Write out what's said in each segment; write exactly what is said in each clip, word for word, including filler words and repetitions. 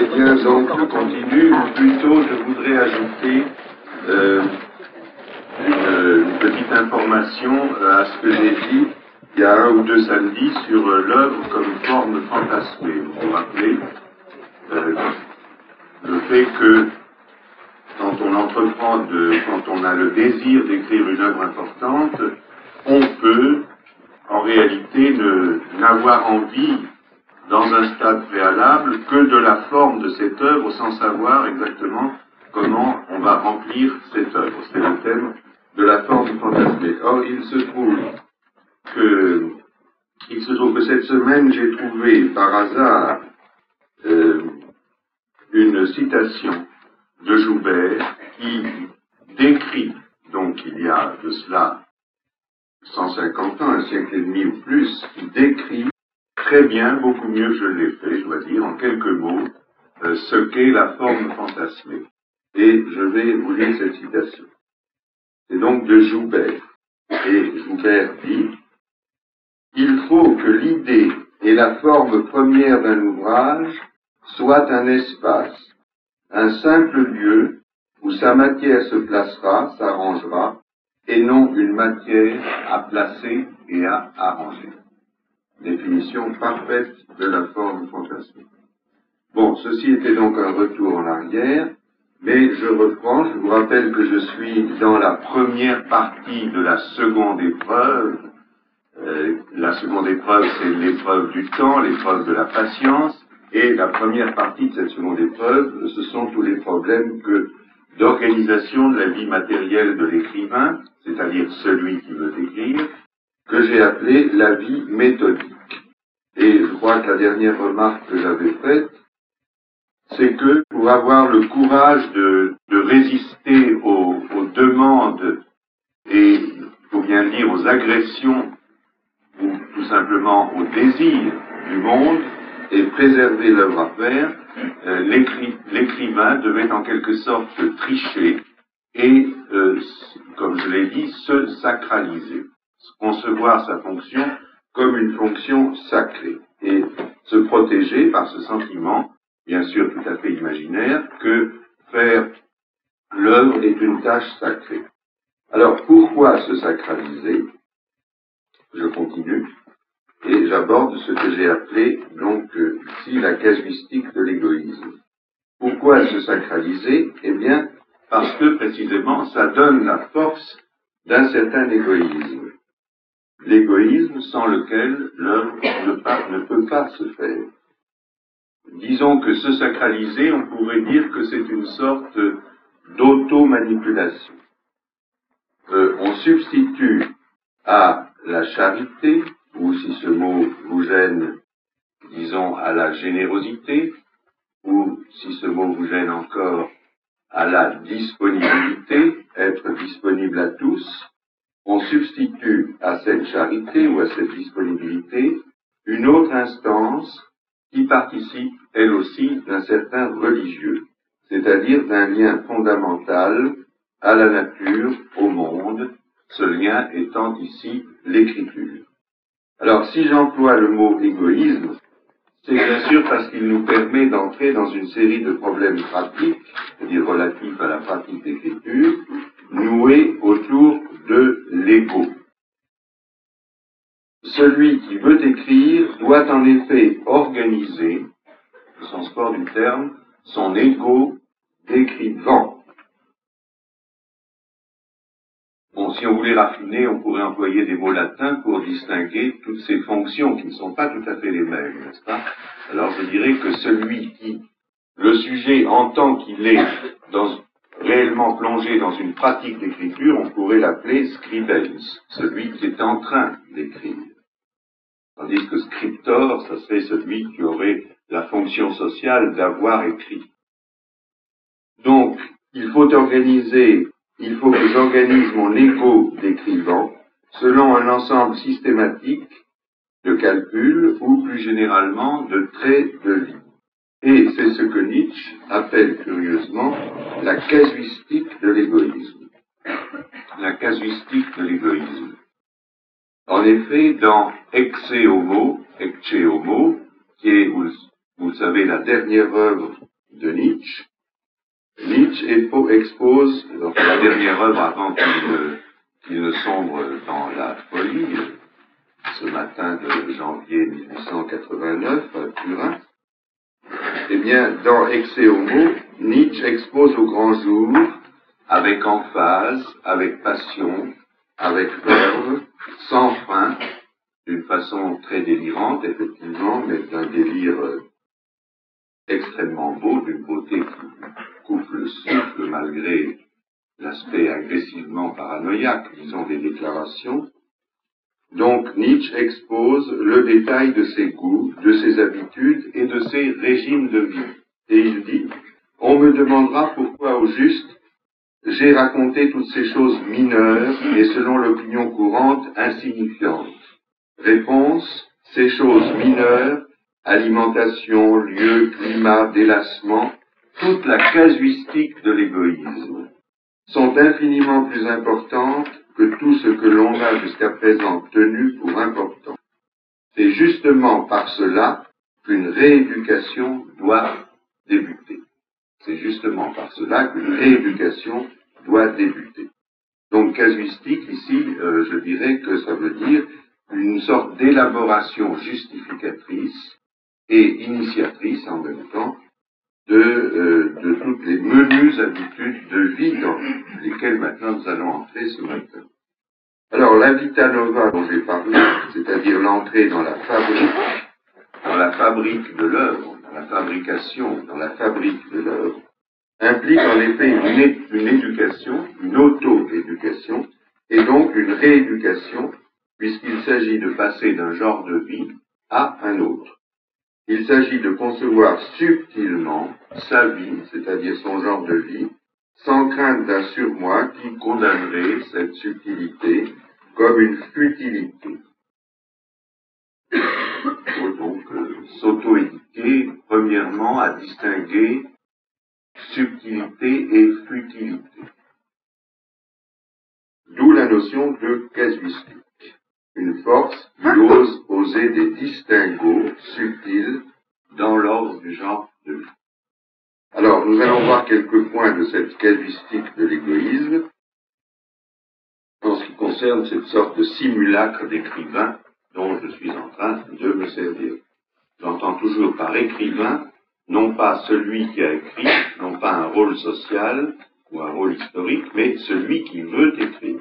bien, donc je continue, ou plutôt je voudrais ajouter euh, une, une petite information à ce que j'ai dit il y a un ou deux samedis sur euh, l'œuvre comme forme fantasmée. Vous vous rappelez euh, le fait que quand on entreprend, de, quand on a le désir d'écrire une œuvre importante, on peut en réalité ne, n'avoir envie dans un stade préalable que de la forme de cette œuvre sans savoir exactement comment on va remplir cette œuvre. C'est le thème de la forme fantasmée. Or, il se trouve que, il se trouve que cette semaine, j'ai trouvé par hasard euh, une citation de Joubert qui décrit, donc il y a de cela cent cinquante ans, un siècle et demi ou plus, qui décrit très bien, beaucoup mieux que je l'ai fait, je dois dire, en quelques mots, euh, ce qu'est la forme fantasmée. Et je vais vous lire cette citation. C'est donc de Joubert. Et Joubert dit « Il faut que l'idée et la forme première d'un ouvrage soient un espace, un simple lieu où sa matière se placera, s'arrangera, et non une matière à placer et à arranger. » Définition parfaite de la forme fantasmique. Bon, ceci était donc un retour en arrière, mais je reprends, je vous rappelle que je suis dans la première partie de la seconde épreuve. Euh, la seconde épreuve, c'est l'épreuve du temps, l'épreuve de la patience, et la première partie de cette seconde épreuve, ce sont tous les problèmes que d'organisation de la vie matérielle de l'écrivain, c'est-à-dire celui qui veut écrire, que j'ai appelé la vie méthodique. Et je crois que la dernière remarque que j'avais faite, c'est que pour avoir le courage de, de résister aux, aux demandes et, il faut bien le dire, aux agressions, ou tout simplement au désir du monde, et préserver l'œuvre à faire, euh, l'écri, l'écrivain devait en quelque sorte tricher et, euh, comme je l'ai dit, se sacraliser, concevoir sa fonction comme une fonction sacrée, et se protéger par ce sentiment, bien sûr tout à fait imaginaire, que faire l'œuvre est une tâche sacrée. Alors, pourquoi se sacraliser? Je continue. Et j'aborde ce que j'ai appelé, donc, euh, ici, la casuistique de l'égoïsme. Pourquoi se sacraliser? Eh bien, parce que, précisément, ça donne la force d'un certain égoïsme. L'égoïsme sans lequel l'œuvre ne, ne peut pas se faire. Disons que se sacraliser, on pourrait dire que c'est une sorte d'auto-manipulation. Euh, on substitue à la charité, ou si ce mot vous gêne, disons à la générosité, ou si ce mot vous gêne encore, à la disponibilité, être disponible à tous, on substitue à cette charité ou à cette disponibilité une autre instance qui participe, elle aussi, d'un certain religieux, c'est-à-dire d'un lien fondamental à la nature, au monde, ce lien étant ici l'écriture. Alors, si j'emploie le mot égoïsme, c'est bien sûr parce qu'il nous permet d'entrer dans une série de problèmes pratiques, c'est-à-dire relatifs à la pratique d'écriture, noués autour de l'ego. Celui qui veut écrire doit en effet organiser, au sens fort du terme, son ego d'écrivant. Bon, si on voulait raffiner, on pourrait employer des mots latins pour distinguer toutes ces fonctions qui ne sont pas tout à fait les mêmes, n'est-ce pas? Alors je dirais que celui qui, le sujet en tant qu'il est dans, réellement plongé dans une pratique d'écriture, on pourrait l'appeler scribens, celui qui est en train d'écrire. Tandis que scriptor, ça serait celui qui aurait la fonction sociale d'avoir écrit. Donc, il faut organiser Il faut que j'organise mon ego d'écrivant selon un ensemble systématique de calculs ou plus généralement de traits de vie. Et c'est ce que Nietzsche appelle curieusement la casuistique de l'égoïsme. La casuistique de l'égoïsme. En effet, dans Ecce Homo, Ecce Homo, qui est, vous, vous le savez, la dernière œuvre de Nietzsche. Nietzsche expose, donc la dernière œuvre avant qu'il qu'il ne sombre dans la folie, ce matin de janvier mille huit cent quatre-vingt-neuf à Turin, eh bien, dans Excès Homo, Nietzsche expose au grand jour, avec emphase, avec passion, avec verve, sans frein, d'une façon très délirante, effectivement, mais d'un délire euh, extrêmement beau, d'une beauté qui coupe le souffle malgré l'aspect agressivement paranoïaque, disons, des déclarations. Donc Nietzsche expose le détail de ses goûts, de ses habitudes et de ses régimes de vie. Et il dit, on me demandera pourquoi au juste j'ai raconté toutes ces choses mineures et selon l'opinion courante insignifiantes. Réponse, ces choses mineures, alimentation, lieu, climat, délassement, toute la casuistique de l'égoïsme, sont infiniment plus importantes que tout ce que l'on a jusqu'à présent tenu pour important. C'est justement par cela qu'une rééducation doit débuter. C'est justement par cela qu'une rééducation doit débuter. Donc casuistique, ici, euh, je dirais que ça veut dire une sorte d'élaboration justificatrice et initiatrice en même temps de, euh, de toutes les menues habitudes de vie dans lesquelles maintenant nous allons entrer ce matin. Alors la vita nova dont j'ai parlé, c'est-à-dire l'entrée dans la fabrique, dans la fabrique de l'œuvre, dans la fabrication, dans la fabrique de l'œuvre, implique en effet une, une éducation, une auto-éducation, et donc une rééducation, puisqu'il s'agit de passer d'un genre de vie à un autre. Il s'agit de concevoir subtilement sa vie, c'est-à-dire son genre de vie, sans crainte d'un surmoi qui condamnerait cette subtilité comme une futilité. Il faut donc euh, s'auto-éduquer, premièrement, à distinguer subtilité et futilité. D'où la notion de casuistique, une force qui ose poser des distinguos subtils dans l'ordre du genre de vie. Alors, nous allons voir quelques points de cette casuistique de l'égoïsme en ce qui concerne cette sorte de simulacre d'écrivain dont je suis en train de me servir. J'entends toujours par écrivain non pas celui qui a écrit, non pas un rôle social ou un rôle historique, mais celui qui veut écrire.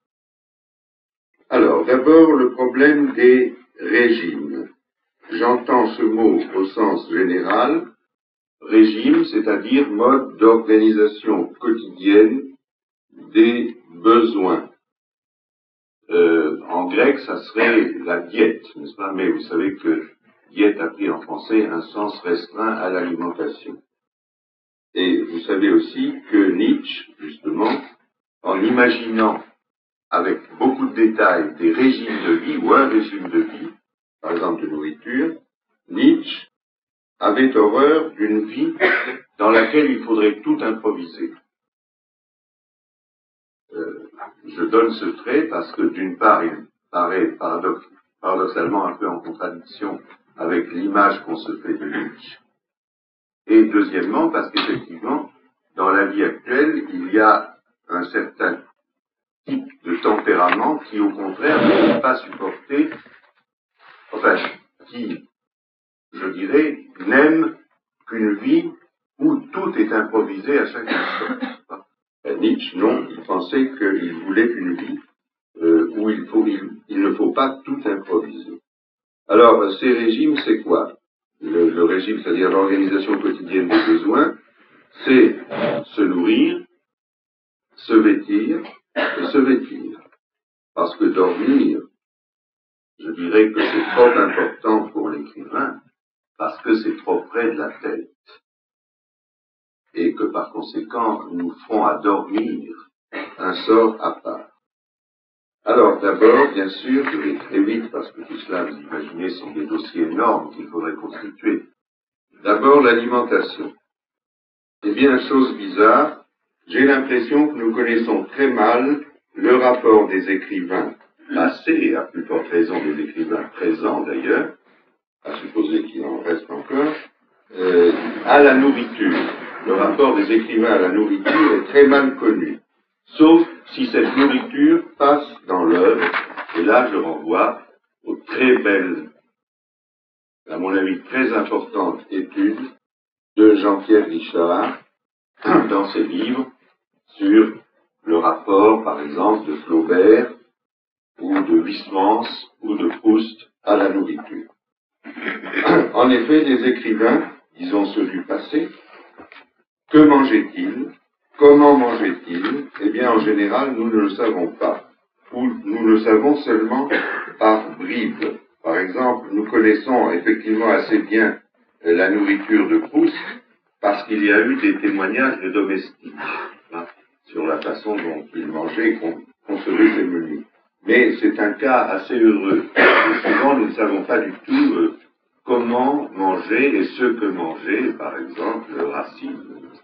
Alors, d'abord, le problème des régimes. J'entends ce mot au sens général, régime, c'est-à-dire mode d'organisation quotidienne des besoins. Euh, en grec, ça serait la diète, n'est-ce pas? Mais vous savez que diète a pris en français un sens restreint à l'alimentation. Et vous savez aussi que Nietzsche, justement, en imaginant avec beaucoup de détails des régimes de vie ou un régime de vie, par exemple de nourriture, Nietzsche avait horreur d'une vie dans laquelle il faudrait tout improviser. Euh, je donne ce trait parce que d'une part, il paraît paradox, paradoxalement un peu en contradiction avec l'image qu'on se fait de Nietzsche. Et deuxièmement, parce qu'effectivement, dans la vie actuelle, il y a un certain type de tempérament qui, au contraire, ne peut pas supporter, enfin, qui, je dirais, n'aime qu'une vie où tout est improvisé à chaque instant. Et Nietzsche, non, il pensait qu'il voulait une vie euh, où il, faut, il, il ne faut pas tout improviser. Alors, ces régimes, c'est quoi? Le, le régime, c'est-à-dire l'organisation quotidienne des besoins, c'est se nourrir, se vêtir et se vêtir. Parce que dormir, je dirais que c'est trop important pour l'écrivain, parce que c'est trop près de la tête. Et que par conséquent, nous ferons à dormir un sort à part. Alors d'abord, bien sûr, je vais très vite, parce que tout cela, vous imaginez, sont des dossiers énormes qu'il faudrait constituer. D'abord, l'alimentation. Eh bien, chose bizarre, j'ai l'impression que nous connaissons très mal le rapport des écrivains passés, et à plus forte raison des écrivains présents d'ailleurs, à supposer qu'il en reste encore, euh, à la nourriture. Le rapport des écrivains à la nourriture est très mal connu, sauf si cette nourriture passe dans l'œuvre, et là je renvoie aux très belles, à mon avis très importantes études de Jean-Pierre Richard dans ses livres sur le rapport, par exemple, de Flaubert ou de Huysmans ou de Proust à la nourriture. En effet, les écrivains, disons ceux du passé, que mangeaient-ils? Comment mangeaient-ils? Eh bien, en général, nous ne le savons pas, ou nous le savons seulement par bribes. Par exemple, nous connaissons effectivement assez bien la nourriture de Proust, parce qu'il y a eu des témoignages de domestiques hein, sur la façon dont il mangeait et concevait ses menus. Mais c'est un cas assez heureux. Et souvent, nous ne savons pas du tout euh, comment manger et ce que manger, par exemple, Racine,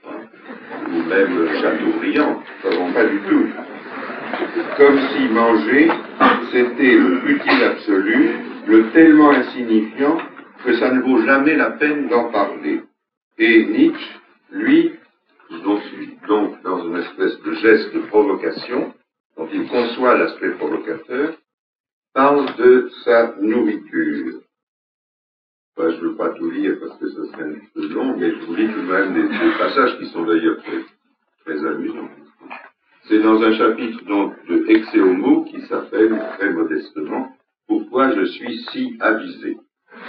ou même Chateaubriand. Nous ne savons pas du tout. Comme si manger, c'était le utile absolu, le tellement insignifiant que ça ne vaut jamais la peine d'en parler. Et Nietzsche, lui, donc, donc dans une espèce de geste de provocation, dont il conçoit l'aspect provocateur, parle de sa nourriture. Enfin, je ne veux pas tout lire parce que ce serait un peu long, mais je vous lis tout de même des, des passages qui sont d'ailleurs très, très amusants. C'est dans un chapitre donc de Ecce Homo qui s'appelle, très modestement, « Pourquoi je suis si avisé ?»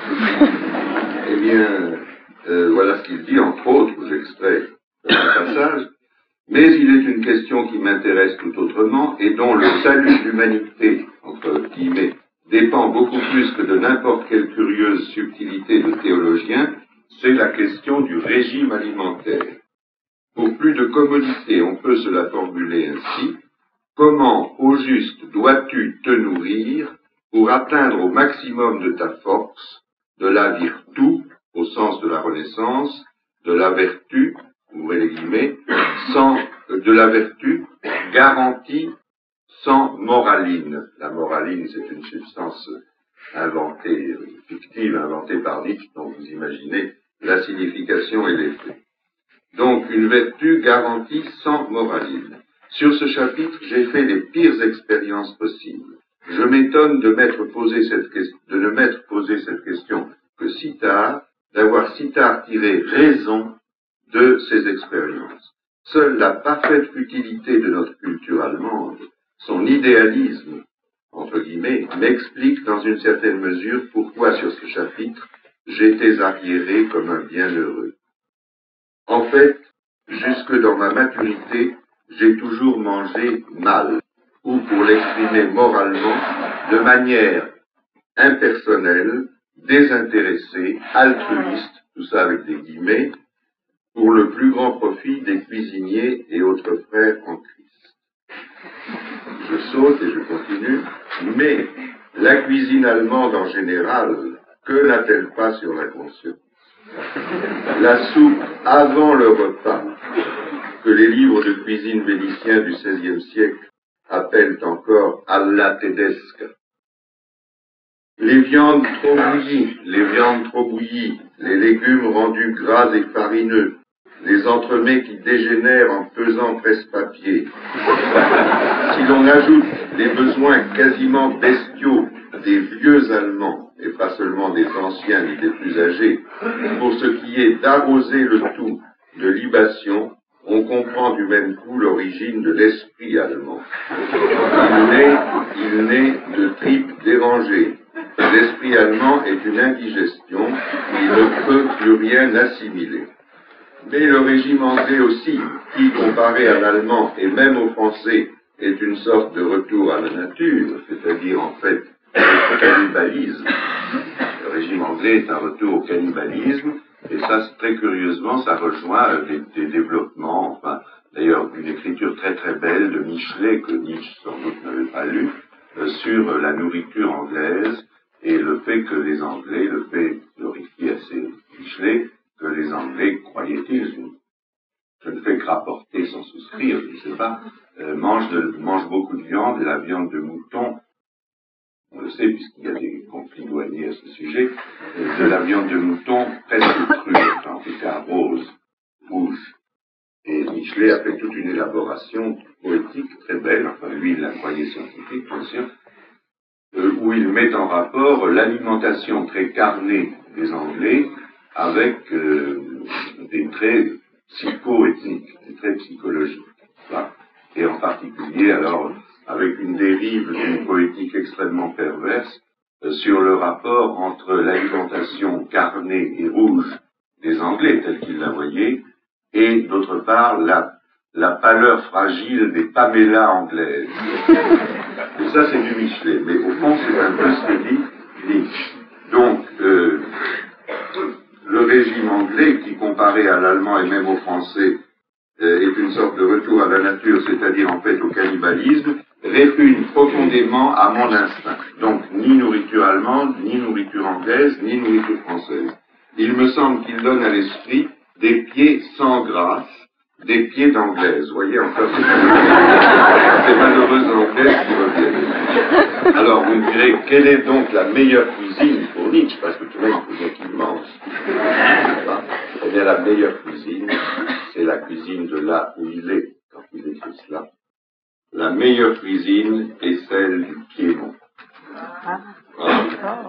Eh bien, euh, voilà ce qu'il dit, entre autres, j'extrais un passage, « Mais il est une question qui m'intéresse tout autrement et dont le salut de l'humanité, entre guillemets, dépend beaucoup plus que de n'importe quelle curieuse subtilité de théologien, c'est la question du régime alimentaire. Pour plus de commodité, on peut se la formuler ainsi. Comment, au juste, dois-tu te nourrir pour atteindre au maximum de ta force, de la virtu, au sens de la Renaissance, de la vertu, ouvrez les guillemets, sans, de la vertu garantie sans moraline. La moraline, c'est une substance inventée, fictive, inventée par Nietzsche, dont vous imaginez la signification et l'effet. Donc, une vertu garantie sans moraline. Sur ce chapitre, j'ai fait les pires expériences possibles. Je m'étonne de, m'être posé cette question, de ne m'être posé cette question que si tard, d'avoir si tard tiré raison de ces expériences. Seule la parfaite futilité de notre culture allemande, son idéalisme, entre guillemets, m'explique dans une certaine mesure pourquoi sur ce chapitre, j'étais arriéré comme un bienheureux. En fait, jusque dans ma maturité, j'ai toujours mangé mal, ou pour l'exprimer moralement, de manière impersonnelle, désintéressée, altruiste, tout ça avec des guillemets, pour le plus grand profit des cuisiniers et autres frères en Christ. Je saute et je continue, mais la cuisine allemande en général, que n'a-t-elle pas sur la conscience? La soupe avant le repas, que les livres de cuisine vénitiens du seizième siècle appellent encore alla tedesca. Les viandes trop bouillies, les viandes trop bouillies, les légumes rendus gras et farineux, les entremets qui dégénèrent en pesant presse-papier. Si l'on ajoute les besoins quasiment bestiaux des vieux Allemands, et pas seulement des anciens ni des plus âgés, pour ce qui est d'arroser le tout de libation, on comprend du même coup l'origine de l'esprit allemand. Il naît, il naît de tripes dérangées. L'esprit allemand est une indigestion, il ne peut plus rien assimiler. Mais le régime anglais aussi, qui, comparé à l'allemand et même au français, est une sorte de retour à la nature, c'est-à-dire en fait le cannibalisme. Le régime anglais est un retour au cannibalisme, et ça, très curieusement, ça rejoint des, des développements, enfin, d'ailleurs, une écriture très très belle de Michelet, que Nietzsche sans doute n'avait pas lu, euh, sur la nourriture anglaise, et le fait que les Anglais, le fait glorifie assez Michelet, que les Anglais, croyaient-ils, je ne fais que rapporter sans souscrire, je ne sais pas, euh, mangent, de, mangent beaucoup de viande, et la viande de mouton on le sait puisqu'il y a des conflits douaniers à ce sujet, de la viande de mouton presque crue, enfin en tout cas rose, rouge. Et Michelet a fait toute une élaboration poétique très belle, enfin lui il l'a croyé scientifique bien sûr, euh, où il met en rapport l'alimentation très carnée des Anglais avec euh, des traits psycho-ethniques, des traits psychologiques. Voilà. Et en particulier alors avec une dérive d'une poétique extrêmement perverse euh, sur le rapport entre l'alimentation carnée et rouge des Anglais, telle qu'il la voyait, et d'autre part la, la pâleur fragile des Pamela anglaises. Et ça c'est du Michelet, mais au fond c'est un peu ce que dit Nietzsche. Donc euh, le régime anglais, qui comparé à l'allemand et même au français euh, est une sorte de retour à la nature, c'est-à-dire en fait au cannibalisme, répugne profondément à mon instinct. Donc ni nourriture allemande, ni nourriture anglaise, ni nourriture française. Il me semble qu'il donne à l'esprit des pieds sans grâce, des pieds d'anglaise. Vous voyez encore ces, ces malheureuses anglaises qui reviennent. Alors vous me direz, quelle est donc la meilleure cuisine pour Nietzsche? Parce que tout le monde faut bien qu'il mange. Eh bien la meilleure cuisine, c'est la cuisine de là où il est, quand il écrit cela. La meilleure cuisine est celle du Piémont. Voilà.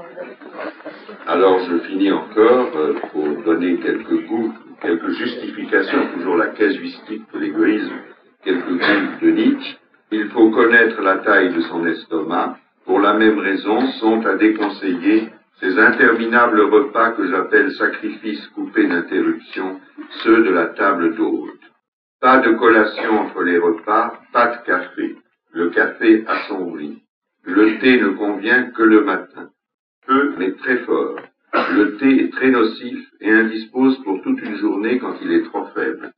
Alors je finis encore euh, pour donner quelques goûts, quelques justifications, toujours la casuistique de l'égoïsme, quelques goûts de Nietzsche. Il faut connaître la taille de son estomac. Pour la même raison, sont à déconseiller ces interminables repas que j'appelle sacrifices coupés d'interruption, ceux de la table d'hôte. Pas de collation entre les repas, pas de café. Le café assombrit. Le thé ne convient que le matin. Peu, mais très fort. Le thé est très nocif et indispose pour toute une journée quand il est trop faible.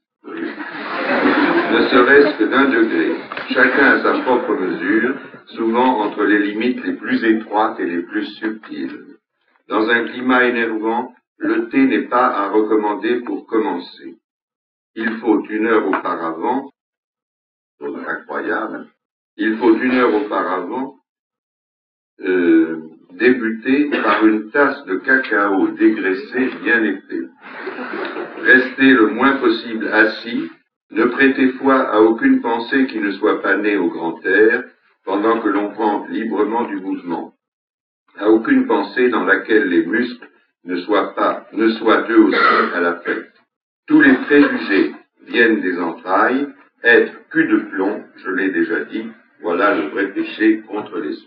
Ne serait-ce que d'un degré. Chacun à sa propre mesure, souvent entre les limites les plus étroites et les plus subtiles. Dans un climat énervant, le thé n'est pas à recommander pour commencer. Il faut une heure auparavant, chose incroyable, il faut une heure auparavant euh, débuter par une tasse de cacao dégraissé bien épais. Restez le moins possible assis, ne prêtez foi à aucune pensée qui ne soit pas née au grand air, pendant que l'on prend librement du mouvement. À aucune pensée dans laquelle les muscles ne soient pas, ne soient eux aussi à la fête. Tous les préjugés viennent des entrailles, être cul de plomb, je l'ai déjà dit, voilà le vrai péché contre l'esprit.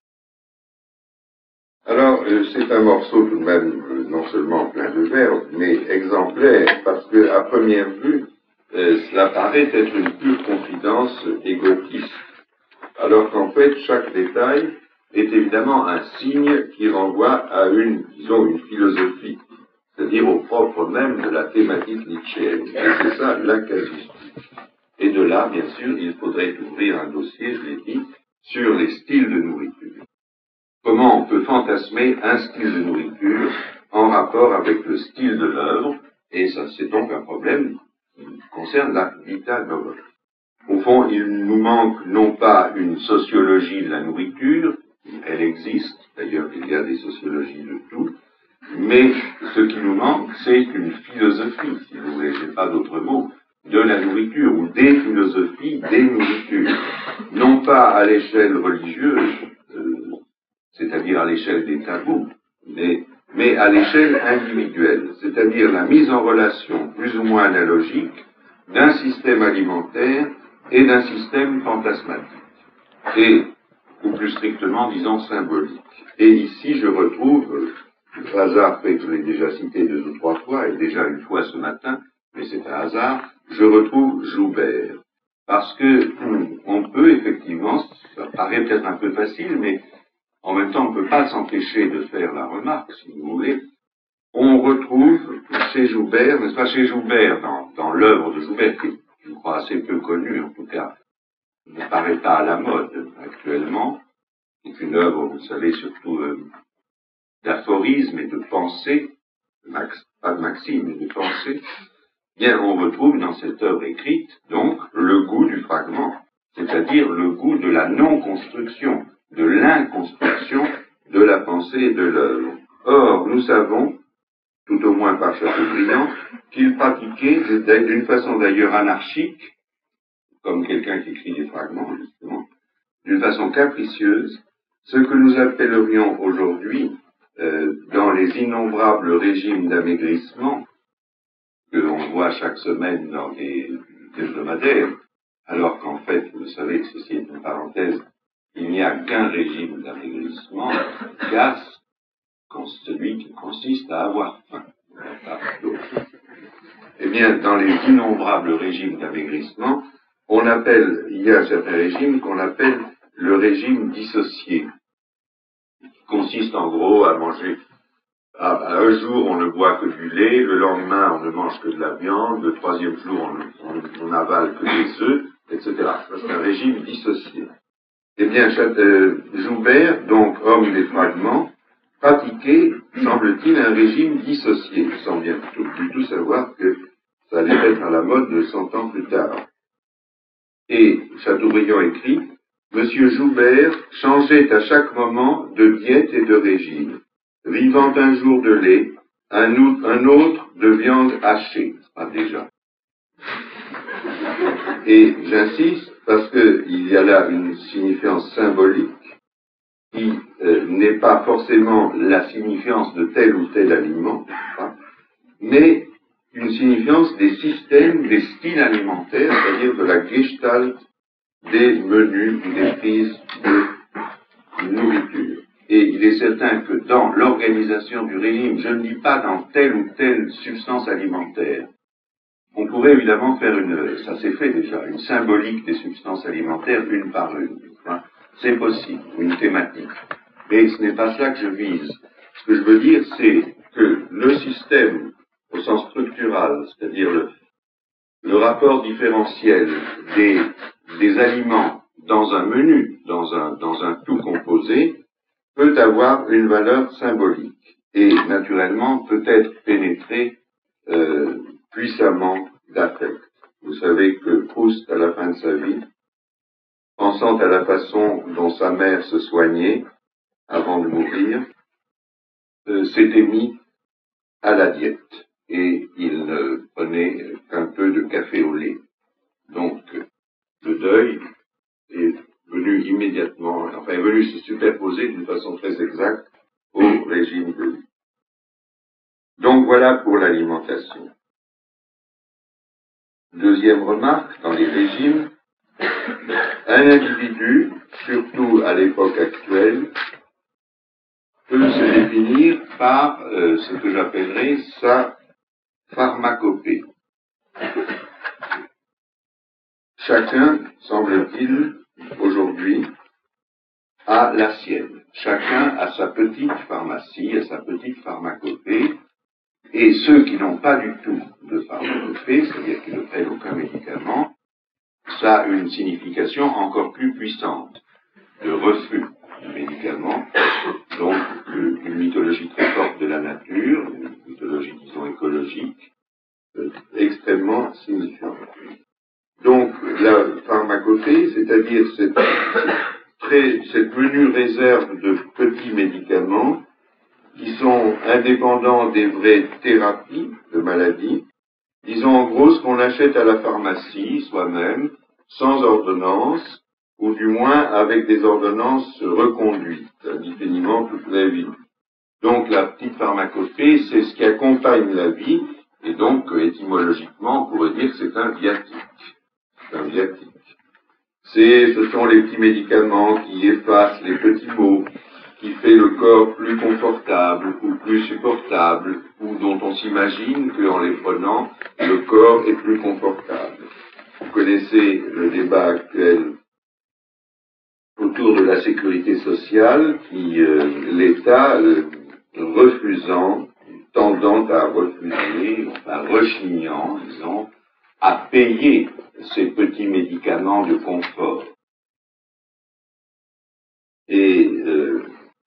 Alors, euh, c'est un morceau tout de même euh, non seulement plein de verbes, mais exemplaire, parce que à première vue, euh, cela paraît être une pure confidence égotiste, alors qu'en fait, chaque détail est évidemment un signe qui renvoie à une, disons, une philosophie, c'est-à-dire au propre même de la thématique nietzschéenne. Et c'est ça, la casuistique. Et de là, bien sûr, il faudrait ouvrir un dossier, je l'ai dit, sur les styles de nourriture. Comment on peut fantasmer un style de nourriture en rapport avec le style de l'œuvre, et ça c'est donc un problème qui concerne la vita nova. Au fond, il nous manque non pas une sociologie de la nourriture, elle existe, d'ailleurs il y a des sociologies de tout, mais ce qui nous manque, c'est une philosophie, si vous voulez, j'ai pas d'autre mot, de la nourriture, ou des philosophies des nourritures. Non pas à l'échelle religieuse, euh, c'est-à-dire à l'échelle des tabous, mais, mais à l'échelle individuelle, c'est-à-dire la mise en relation plus ou moins analogique d'un système alimentaire et d'un système fantasmatique, et, ou plus strictement, disons, symbolique. Et ici, je retrouve, le hasard fait que je l'ai déjà cité deux ou trois fois, et déjà une fois ce matin, mais c'est un hasard, je retrouve Joubert. Parce que on peut effectivement, ça paraît peut-être un peu facile, mais en même temps on ne peut pas s'empêcher de faire la remarque, si vous voulez, on retrouve chez Joubert, n'est-ce pas, chez Joubert, dans, dans l'œuvre de Joubert, qui est, je crois, assez peu connue, en tout cas, ne paraît pas à la mode actuellement, c'est une œuvre, vous savez, surtout euh, d'aphorisme et de pensée, max, pas de maxime, mais de pensée. Bien, on retrouve dans cette œuvre écrite, donc, le goût du fragment, c'est-à-dire le goût de la non-construction, de l'inconstruction de la pensée et de l'œuvre. Or, nous savons, tout au moins par Chateaubriand, qu'il pratiquait d'une façon d'ailleurs anarchique, comme quelqu'un qui écrit des fragments, justement, d'une façon capricieuse, ce que nous appellerions aujourd'hui, euh, dans les innombrables régimes d'amaigrissement que l'on voit chaque semaine dans les hebdomadaires, alors qu'en fait, vous savez que ceci est une parenthèse, il n'y a qu'un régime d'amaigrissement efficace, celui qui consiste à avoir faim. Eh bien, dans les innombrables régimes d'amaigrissement, on appelle, il y a certains régimes qu'on appelle le régime dissocié, qui consiste en gros à manger, à, à un jour on ne boit que du lait, le lendemain on ne mange que de la viande, le troisième jour on, on, on avale que des œufs, et cetera. C'est un régime dissocié. Eh bien, euh, Joubert, donc homme des fragments, pratiquait, semble-t-il, un régime dissocié, sans bien tout, du tout savoir que ça allait être à la mode de cent ans plus tard. Et Chateaubriand écrit, Monsieur Joubert changeait à chaque moment de diète et de régime, vivant un jour de lait, un, un autre de viande hachée, pas déjà. Et j'insiste parce qu'il y a là une signifiance symbolique qui euh, n'est pas forcément la signifiance de tel ou tel aliment, hein, mais une signifiance des systèmes, des styles alimentaires, c'est-à-dire de la gestalt des menus ou des prises de nourriture. Et il est certain que dans l'organisation du régime, je ne dis pas dans telle ou telle substance alimentaire, on pourrait évidemment faire une, ça s'est fait déjà, une symbolique des substances alimentaires une par une. Hein. C'est possible, une thématique. Mais ce n'est pas cela que je vise. Ce que je veux dire, c'est que le système, au sens structural, c'est-à-dire le, le rapport différentiel des, des aliments dans un menu, dans un, dans un tout composé, peut avoir une valeur symbolique et, naturellement, peut être pénétré euh, puissamment d'affect. Vous savez que Proust, à la fin de sa vie, pensant à la façon dont sa mère se soignait avant de mourir, euh, s'était mis à la diète et il ne prenait qu'un peu de café au lait. Donc, le deuil est venu immédiatement, enfin est venu se superposer d'une façon très exacte au régime de vie. Donc voilà pour l'alimentation. Deuxième remarque, dans les régimes, un individu, surtout à l'époque actuelle, peut se définir par euh, ce que j'appellerais sa pharmacopée. Chacun, semble-t-il, aujourd'hui, a la sienne. Chacun a sa petite pharmacie, a sa petite pharmacopée, et ceux qui n'ont pas du tout de pharmacopée, c'est-à-dire qui ne prennent aucun médicament, ça a une signification encore plus puissante de refus du médicament, donc une mythologie très forte de la nature, une mythologie, disons, écologique, euh, extrêmement signifiante. Donc, la pharmacopée, c'est-à-dire cette, très, cette menue réserve de petits médicaments qui sont indépendants des vraies thérapies de maladies, disons en gros ce qu'on achète à la pharmacie soi-même, sans ordonnance, ou du moins avec des ordonnances reconduites, indéfiniment toute la vie. Donc la petite pharmacopée, c'est ce qui accompagne la vie, et donc étymologiquement, on pourrait dire que c'est un viatique. C'est un viatique. C'est, ce sont les petits médicaments qui effacent les petits maux, qui fait le corps plus confortable ou plus supportable, ou dont on s'imagine qu'en les prenant, le corps est plus confortable. Vous connaissez le débat actuel autour de la sécurité sociale, qui euh, l'État euh, refusant, tendant à refuser, enfin rechignant, disons, à payer ces petits médicaments de confort. Et euh,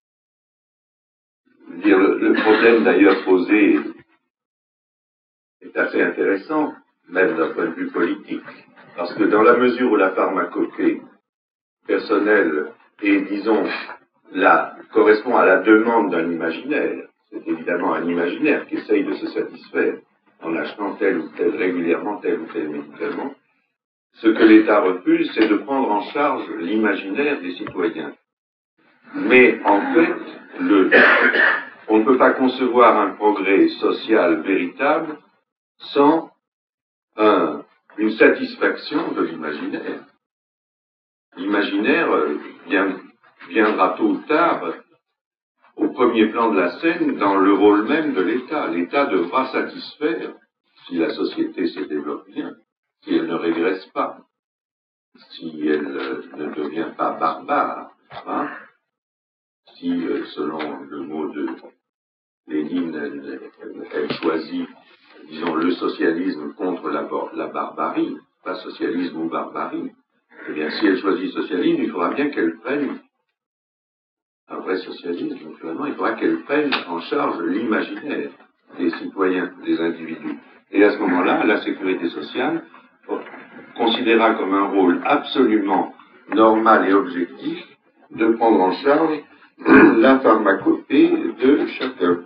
dire, le, le problème d'ailleurs posé est assez intéressant, même d'un point de vue politique, parce que dans la mesure où la pharmacopée personnelle et disons, là, correspond à la demande d'un imaginaire. C'est évidemment un imaginaire qui essaye de se satisfaire en achetant tel ou tel, régulièrement tel ou tel médicament. Ce que l'État refuse, c'est de prendre en charge l'imaginaire des citoyens. Mais en fait, le, on ne peut pas concevoir un progrès social véritable sans un, une satisfaction de l'imaginaire. L'imaginaire euh, vient, viendra tôt ou tard au premier plan de la scène dans le rôle même de l'État. L'État devra satisfaire, si la société se développe bien, si elle ne régresse pas, si elle euh, ne devient pas barbare, hein, si, euh, selon le mot de Lénine, elle, elle, elle choisit, disons, le socialisme contre la, la barbarie, pas socialisme ou barbarie, eh bien, si elle choisit le socialisme, il faudra bien qu'elle prenne un vrai socialisme, naturellement, il faudra qu'elle prenne en charge l'imaginaire des citoyens, des individus. Et à ce moment-là, la sécurité sociale considérera comme un rôle absolument normal et objectif de prendre en charge la pharmacopée de chacun.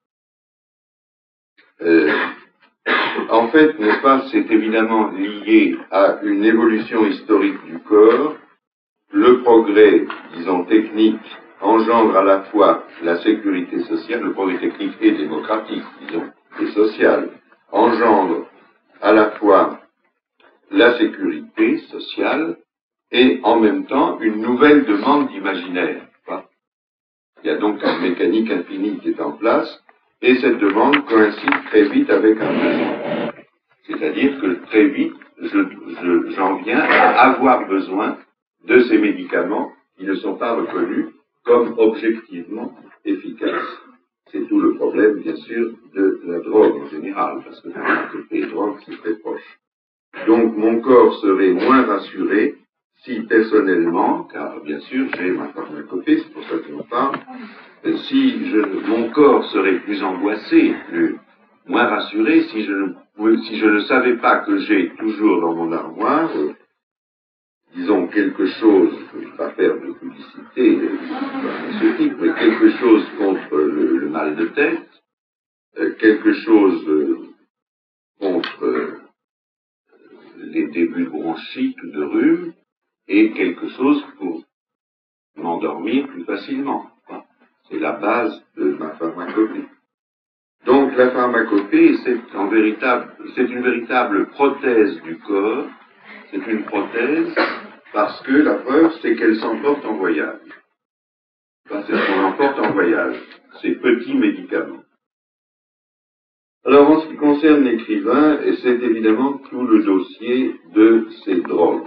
Euh, en fait, n'est-ce pas, c'est évidemment lié à une évolution historique du corps. Le progrès, disons, technique engendre à la fois la sécurité sociale, le progrès technique et démocratique, disons, et social, engendre à la fois la sécurité sociale et en même temps une nouvelle demande d'imaginaire. Il y a donc une mécanique infinie qui est en place et cette demande coïncide très vite avec un besoin. C'est-à-dire que très vite, je, je, j'en viens à avoir besoin de ces médicaments qui ne sont pas reconnus comme objectivement efficaces. C'est tout le problème, bien sûr, de la drogue en général, parce que la pharmacopée et drogue, c'est très proche. Donc, mon corps serait moins rassuré si, personnellement, car bien sûr, j'ai ma pharmacopée, c'est pour ça que j'en parle, si je, mon corps serait plus angoissé, plus, moins rassuré, si je, si je ne savais pas que j'ai toujours dans mon armoire, euh, disons quelque chose, je ne vais pas faire de publicité pharmaceutique, mais quelque chose contre le, le mal de tête, euh, quelque chose euh, contre euh, les débuts de bronchite ou de rhume, et quelque chose pour m'endormir plus facilement. C'est la base de ma pharmacopée. Donc la pharmacopée, c'est, en véritable, c'est une véritable prothèse du corps, c'est une prothèse parce que la preuve, c'est qu'elle s'emporte en voyage. Enfin, c'est ce qu'on emporte en voyage, ces petits médicaments. Alors, en ce qui concerne l'écrivain, c'est évidemment tout le dossier de ces drogues.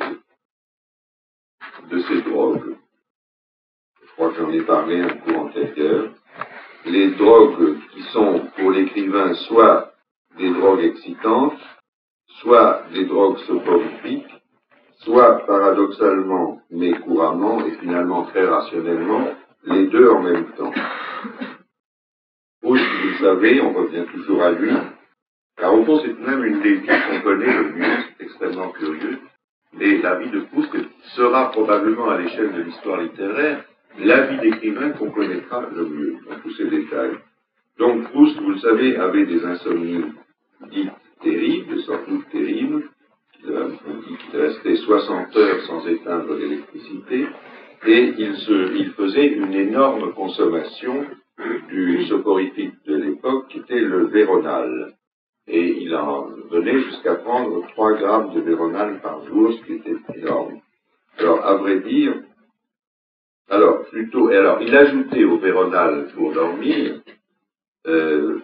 De ces drogues. Je crois que j'en ai parlé un cours antérieur. Les drogues qui sont pour l'écrivain soit des drogues excitantes, soit des drogues soporifiques, soit paradoxalement, mais couramment et finalement très rationnellement, les deux en même temps. Proust, vous le savez, on revient toujours à lui, car au fond c'est même une des vies qu'on connaît le mieux, c'est extrêmement curieux, mais la vie de Proust sera probablement à l'échelle de l'histoire littéraire la vie d'écrivain qu'on connaîtra le mieux, dans tous ses détails. Donc Proust, vous le savez, avait des insomnies dites terribles, sans doute terribles. On dit qu'il restait soixante heures sans éteindre l'électricité, et il, se, il faisait une énorme consommation du soporifique de l'époque, qui était le Véronal. Et il en venait jusqu'à prendre trois grammes de Véronal par jour, ce qui était énorme. Alors, à vrai dire, alors, plutôt, et alors, il ajoutait au Véronal pour dormir, euh,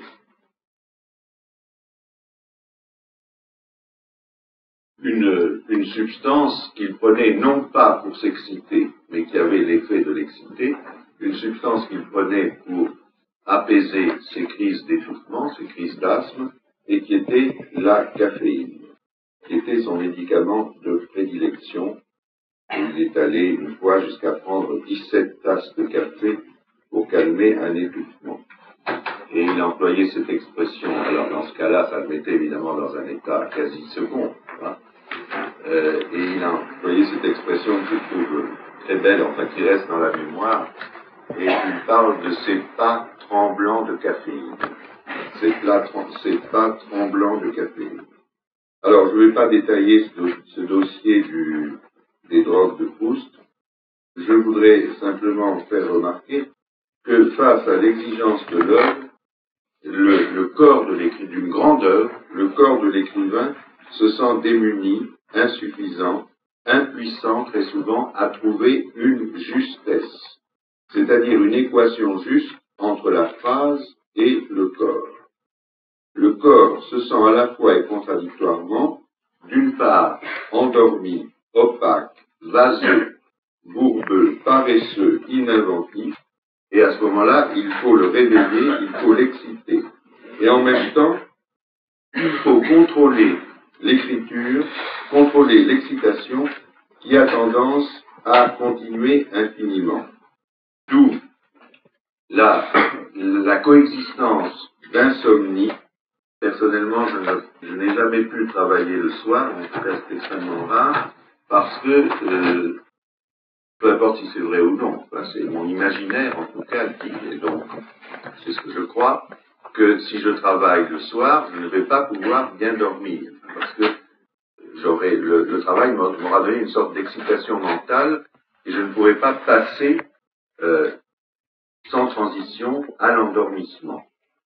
Une, une substance qu'il prenait non pas pour s'exciter, mais qui avait l'effet de l'exciter, une substance qu'il prenait pour apaiser ses crises d'étouffement, ses crises d'asthme, et qui était la caféine, qui était son médicament de prédilection. Et il est allé une fois jusqu'à prendre dix-sept tasses de café pour calmer un étouffement. Et il a employé cette expression, alors dans ce cas-là, ça le mettait évidemment dans un état quasi second, hein. Euh, et il a employé cette expression que je trouve très belle, enfin qui reste dans la mémoire, et il parle de ses pas tremblants de caféine. Ses, plats, ses pas tremblants de caféine. Alors, je ne vais pas détailler ce, do ce dossier du, des drogues de Proust. Je voudrais simplement faire remarquer que face à l'exigence de l'œuvre, le, le corps de l'écrivain, d'une grande œuvre, le corps de l'écrivain se sent démuni, insuffisant, impuissant très souvent à trouver une justesse, c'est-à-dire une équation juste entre la phrase et le corps. Le corps se sent à la fois et contradictoirement, d'une part, endormi, opaque, vaseux, bourbeux, paresseux, ininventif, et à ce moment-là, il faut le réveiller, il faut l'exciter. Et en même temps, il faut contrôler l'écriture, contrôler l'excitation qui a tendance à continuer infiniment. D'où la, la coexistence d'insomnie. Personnellement, je, je n'ai jamais pu travailler le soir, en tout cas c'est extrêmement rare, parce que, euh, peu importe si c'est vrai ou non, enfin, c'est mon imaginaire en tout cas qui, et donc c'est ce que je crois, que si je travaille le soir, je ne vais pas pouvoir bien dormir, parce que j'aurai le, le travail m'aura donné une sorte d'excitation mentale, et je ne pourrai pas passer euh, sans transition à l'endormissement.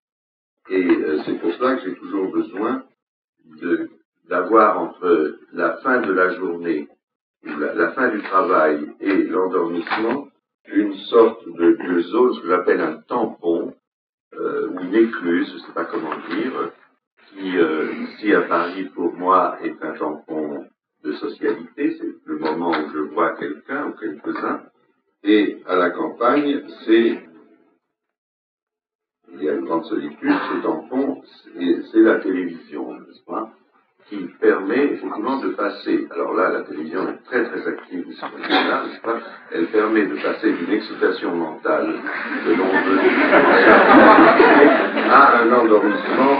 Et euh, c'est pour cela que j'ai toujours besoin de, d'avoir entre la fin de la journée, ou la, la fin du travail et l'endormissement, une sorte de, de zone, ce que j'appelle un tampon, euh, ou une écluse, je ne sais pas comment dire, qui, euh, ici à Paris, pour moi, est un tampon de socialité, c'est le moment où je vois quelqu'un ou quelques-uns, et à la campagne, c'est... il y a une grande solitude, ce tampon, c'est la télévision, n'est-ce pas, qui permet effectivement de passer, alors là, la télévision est très très active, n'est-ce pas, elle permet de passer d'une excitation mentale que l'on veut à un endormissement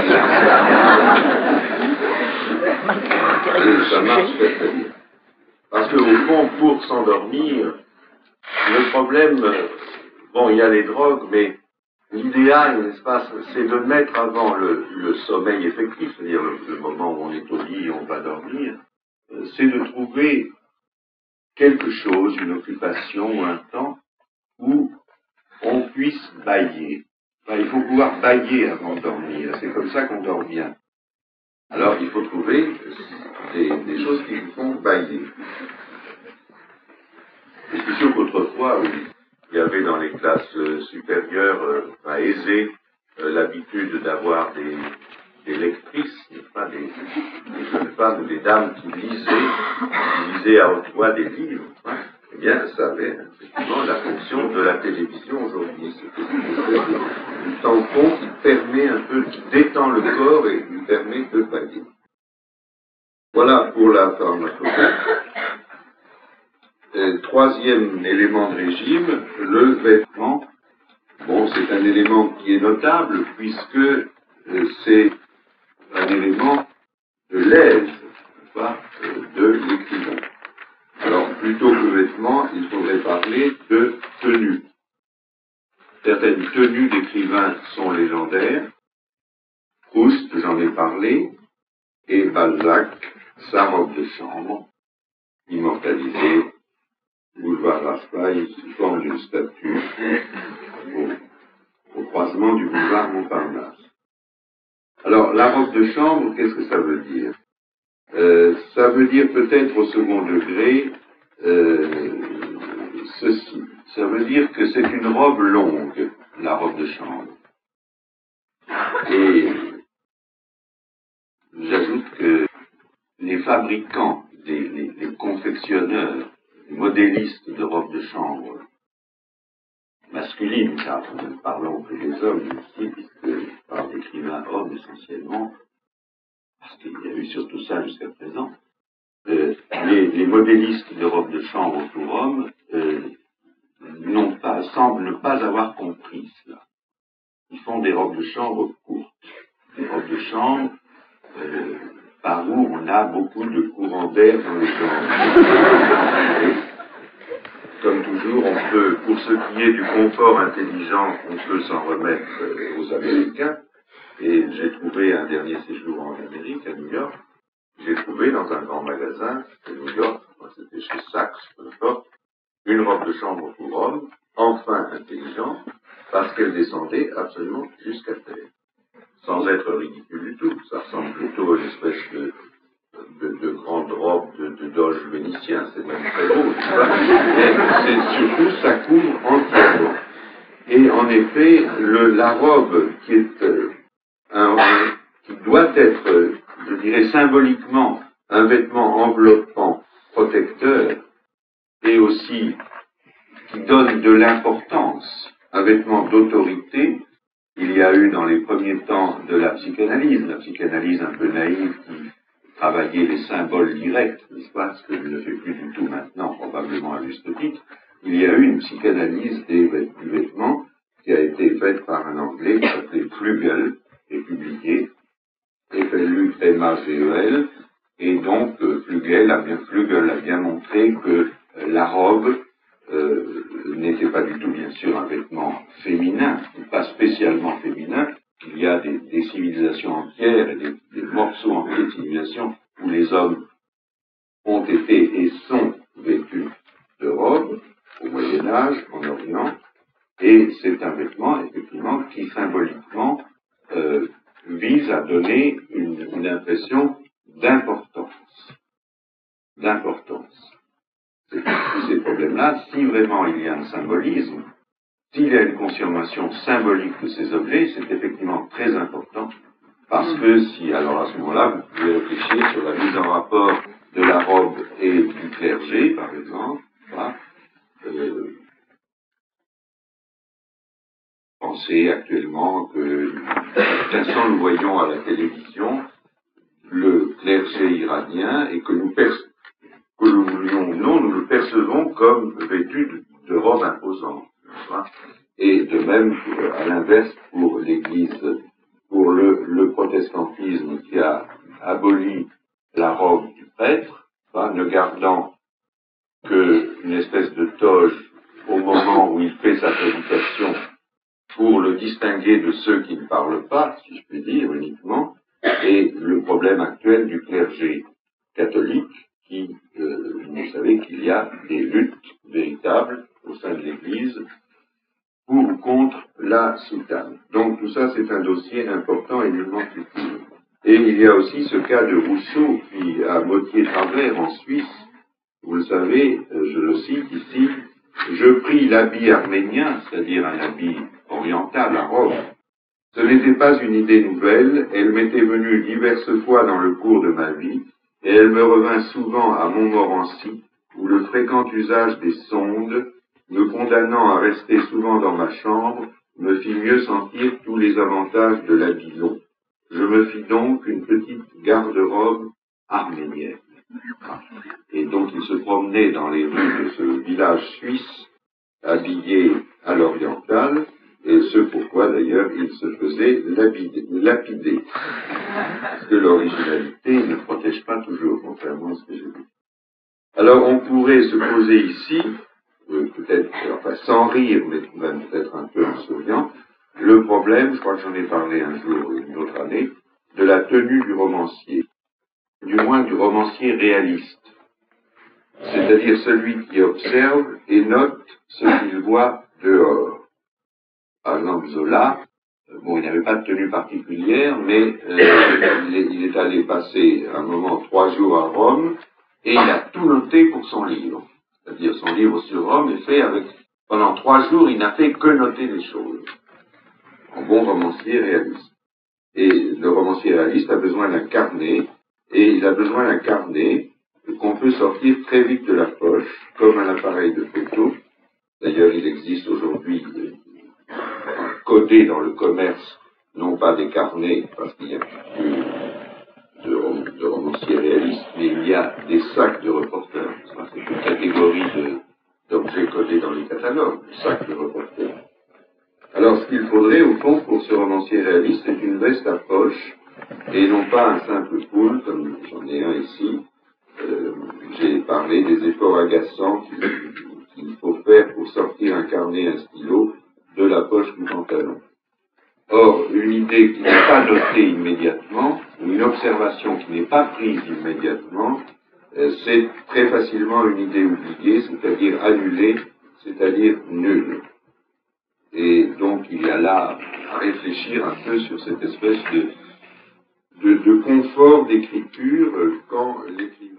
et ça marche très très bien. Parce qu'au fond, pour s'endormir, le problème, bon, il y a les drogues, mais l'idéal, n'est-ce pas, c'est de mettre avant le, le sommeil effectif, c'est-à-dire le, le moment où on est au lit et on va dormir, euh, c'est de trouver quelque chose, une occupation ou un temps où on puisse bâiller. Enfin, il faut pouvoir bâiller avant de dormir, c'est comme ça qu'on dort bien. Alors il faut trouver des, des choses qui vous font bâiller. Et c'est sûr qu'autrefois, oui, il y avait dans les classes euh, supérieures, euh, enfin, aisées, euh, l'habitude d'avoir des, des lectrices, pas des, des jeunes femmes ou des dames qui lisaient, qui lisaient à haute voix des livres. Hein. Eh bien, ça avait effectivement la fonction de la télévision aujourd'hui. C'était une espèce de, de tampon qui permet un peu, qui détend le corps et lui permet de bailler. Voilà pour la pharmacopée. Euh, troisième élément de régime, le vêtement. Bon, c'est un élément qui est notable puisque euh, c'est un élément de l'aise, pas, euh, de l'écrivain. Alors, plutôt que vêtements, il faudrait parler de tenue. Certaines tenues d'écrivains sont légendaires. Proust, j'en ai parlé, et Balzac, sa robe de chambre, immortalisée, boulevard Raspail, sous forme d'une statue, au, au croisement du boulevard Montparnasse. Alors, la robe de chambre, qu'est-ce que ça veut dire? euh, Ça veut dire peut-être au second degré euh, ceci. Ça veut dire que c'est une robe longue, la robe de chambre. Et j'ajoute que les fabricants, les, les, les confectionneurs, les modélistes de robes de chambre masculines, car nous ne parlons que des hommes ici, puisque je parle d'écrivains hommes essentiellement, parce qu'il y a eu surtout ça jusqu'à présent, euh, les, les modélistes de robes de chambre pour hommes euh, n'ont pas, semblent ne pas avoir compris cela. Ils font des robes de chambre courtes, des robes de chambre euh, par où on a beaucoup de courants d'air dans les jambes. comme toujours, on peut, pour ce qui est du confort intelligent, on peut s'en remettre euh, aux Américains. Et j'ai trouvé un dernier séjour en Amérique, à New York, j'ai trouvé dans un grand magasin de New York, c'était chez Saks, peu importe, une robe de chambre pour homme, enfin intelligente, parce qu'elle descendait absolument jusqu'à terre, sans être ridicule du tout. Ça ressemble plutôt à une espèce de, de, de grande robe de, de doge vénitien, c'est même très beau, tu vois, mais c'est surtout, ça couvre entièrement. Et en effet, le, la robe qui est euh, un, qui doit être, je dirais symboliquement, un vêtement enveloppant, protecteur, et aussi qui donne de l'importance, un vêtement d'autorité. Il y a eu dans les premiers temps de la psychanalyse, la psychanalyse un peu naïve qui travaillait les symboles directs, n'est-ce pas, ce que je ne fais plus du tout maintenant, probablement à juste titre. Il y a eu une psychanalyse des, du vêtement qui a été faite par un Anglais qui s'appelait Flügel, et publié, et F L U M A G E L, et donc euh, Flügel a bien, Flügel a bien montré que euh, la robe euh, n'était pas du tout, bien sûr, un vêtement féminin, pas spécialement féminin. Il y a des, des civilisations entières et des, des morceaux entiers de civilisations où les hommes ont été et sont vêtus de robes, au Moyen-Âge, en Orient, et c'est un vêtement, effectivement, qui symboliquement euh, vise à donner une, une impression d'importance. D'importance. C'est tous ces problèmes-là, si vraiment il y a un symbolisme, s'il y a une consommation symbolique de ces objets, c'est effectivement très important, parce que si, alors à ce moment-là, vous pouvez réfléchir sur la mise en rapport de la robe et du clergé, par exemple, voilà. euh, Pensez actuellement que, de toute façon, nous voyons à la télévision le clergé iranien et que nous, perce- que nous voulions ou non, nous le percevons comme vêtu de, de robe imposante. Et de même, à l'inverse, pour l'Église, pour le, le protestantisme qui a aboli la robe du prêtre, hein, ne gardant qu'une espèce de toge au moment où il fait sa prédication, pour le distinguer de ceux qui ne parlent pas, si je puis dire, uniquement, et le problème actuel du clergé catholique, qui, euh, vous savez qu'il y a des luttes véritables au sein de l'Église pour ou contre la soutane. Donc tout ça, c'est un dossier important et nullement futile. Et il y a aussi ce cas de Rousseau, qui, à Motier-Travers, en Suisse, vous le savez, je le cite ici, « Je pris l'habit arménien, c'est-à-dire un habit oriental, la robe. Ce n'était pas une idée nouvelle, elle m'était venue diverses fois dans le cours de ma vie, et elle me revint souvent à Montmorency, où le fréquent usage des sondes, me condamnant à rester souvent dans ma chambre, me fit mieux sentir tous les avantages de l'habit long. Je me fis donc une petite garde-robe arménienne. » Et donc il se promenait dans les rues de ce village suisse, habillé à l'oriental, et ce pourquoi d'ailleurs il se faisait lapider. Parce que l'originalité ne protège pas toujours, contrairement à ce que j'ai dit. Alors on pourrait se poser ici, euh, peut-être, enfin sans rire, mais même peut-être un peu en souriant, le problème, je crois que j'en ai parlé un jour ou une autre année, de la tenue du romancier, du moins du romancier réaliste, c'est-à-dire celui qui observe et note ce qu'il voit dehors. Par exemple, Zola, euh, bon, il n'avait pas de tenue particulière, mais euh, il, est, il est allé passer un moment, trois jours à Rome, et il a tout noté pour son livre. C'est-à-dire, son livre sur Rome est fait avec, pendant trois jours, il n'a fait que noter les choses. En bon romancier réaliste. Et le romancier réaliste a besoin d'un carnet, et il a besoin d'un carnet qu'on peut sortir très vite de la poche, comme un appareil de photo. D'ailleurs, il existe aujourd'hui euh, codés dans le commerce, non pas des carnets, parce qu'il n'y a plus de, rom de romanciers réalistes, mais il y a des sacs de reporters. C'est une catégorie d'objets codés dans les catalogues, sacs de reporters. Alors, ce qu'il faudrait, au fond, pour ce romancier réaliste, c'est une veste à poche, et non pas un simple pull, comme j'en ai un ici. Euh, J'ai parlé des efforts agaçants qui qu'il faut faire pour sortir un carnet et un stylo de la poche du pantalon. Or, une idée qui n'est pas notée immédiatement, ou une observation qui n'est pas prise immédiatement, euh, c'est très facilement une idée oubliée, c'est-à-dire annulée, c'est-à-dire nulle. Et donc, il y a là à réfléchir un peu sur cette espèce de, de, de confort d'écriture euh, quand l'écrivain...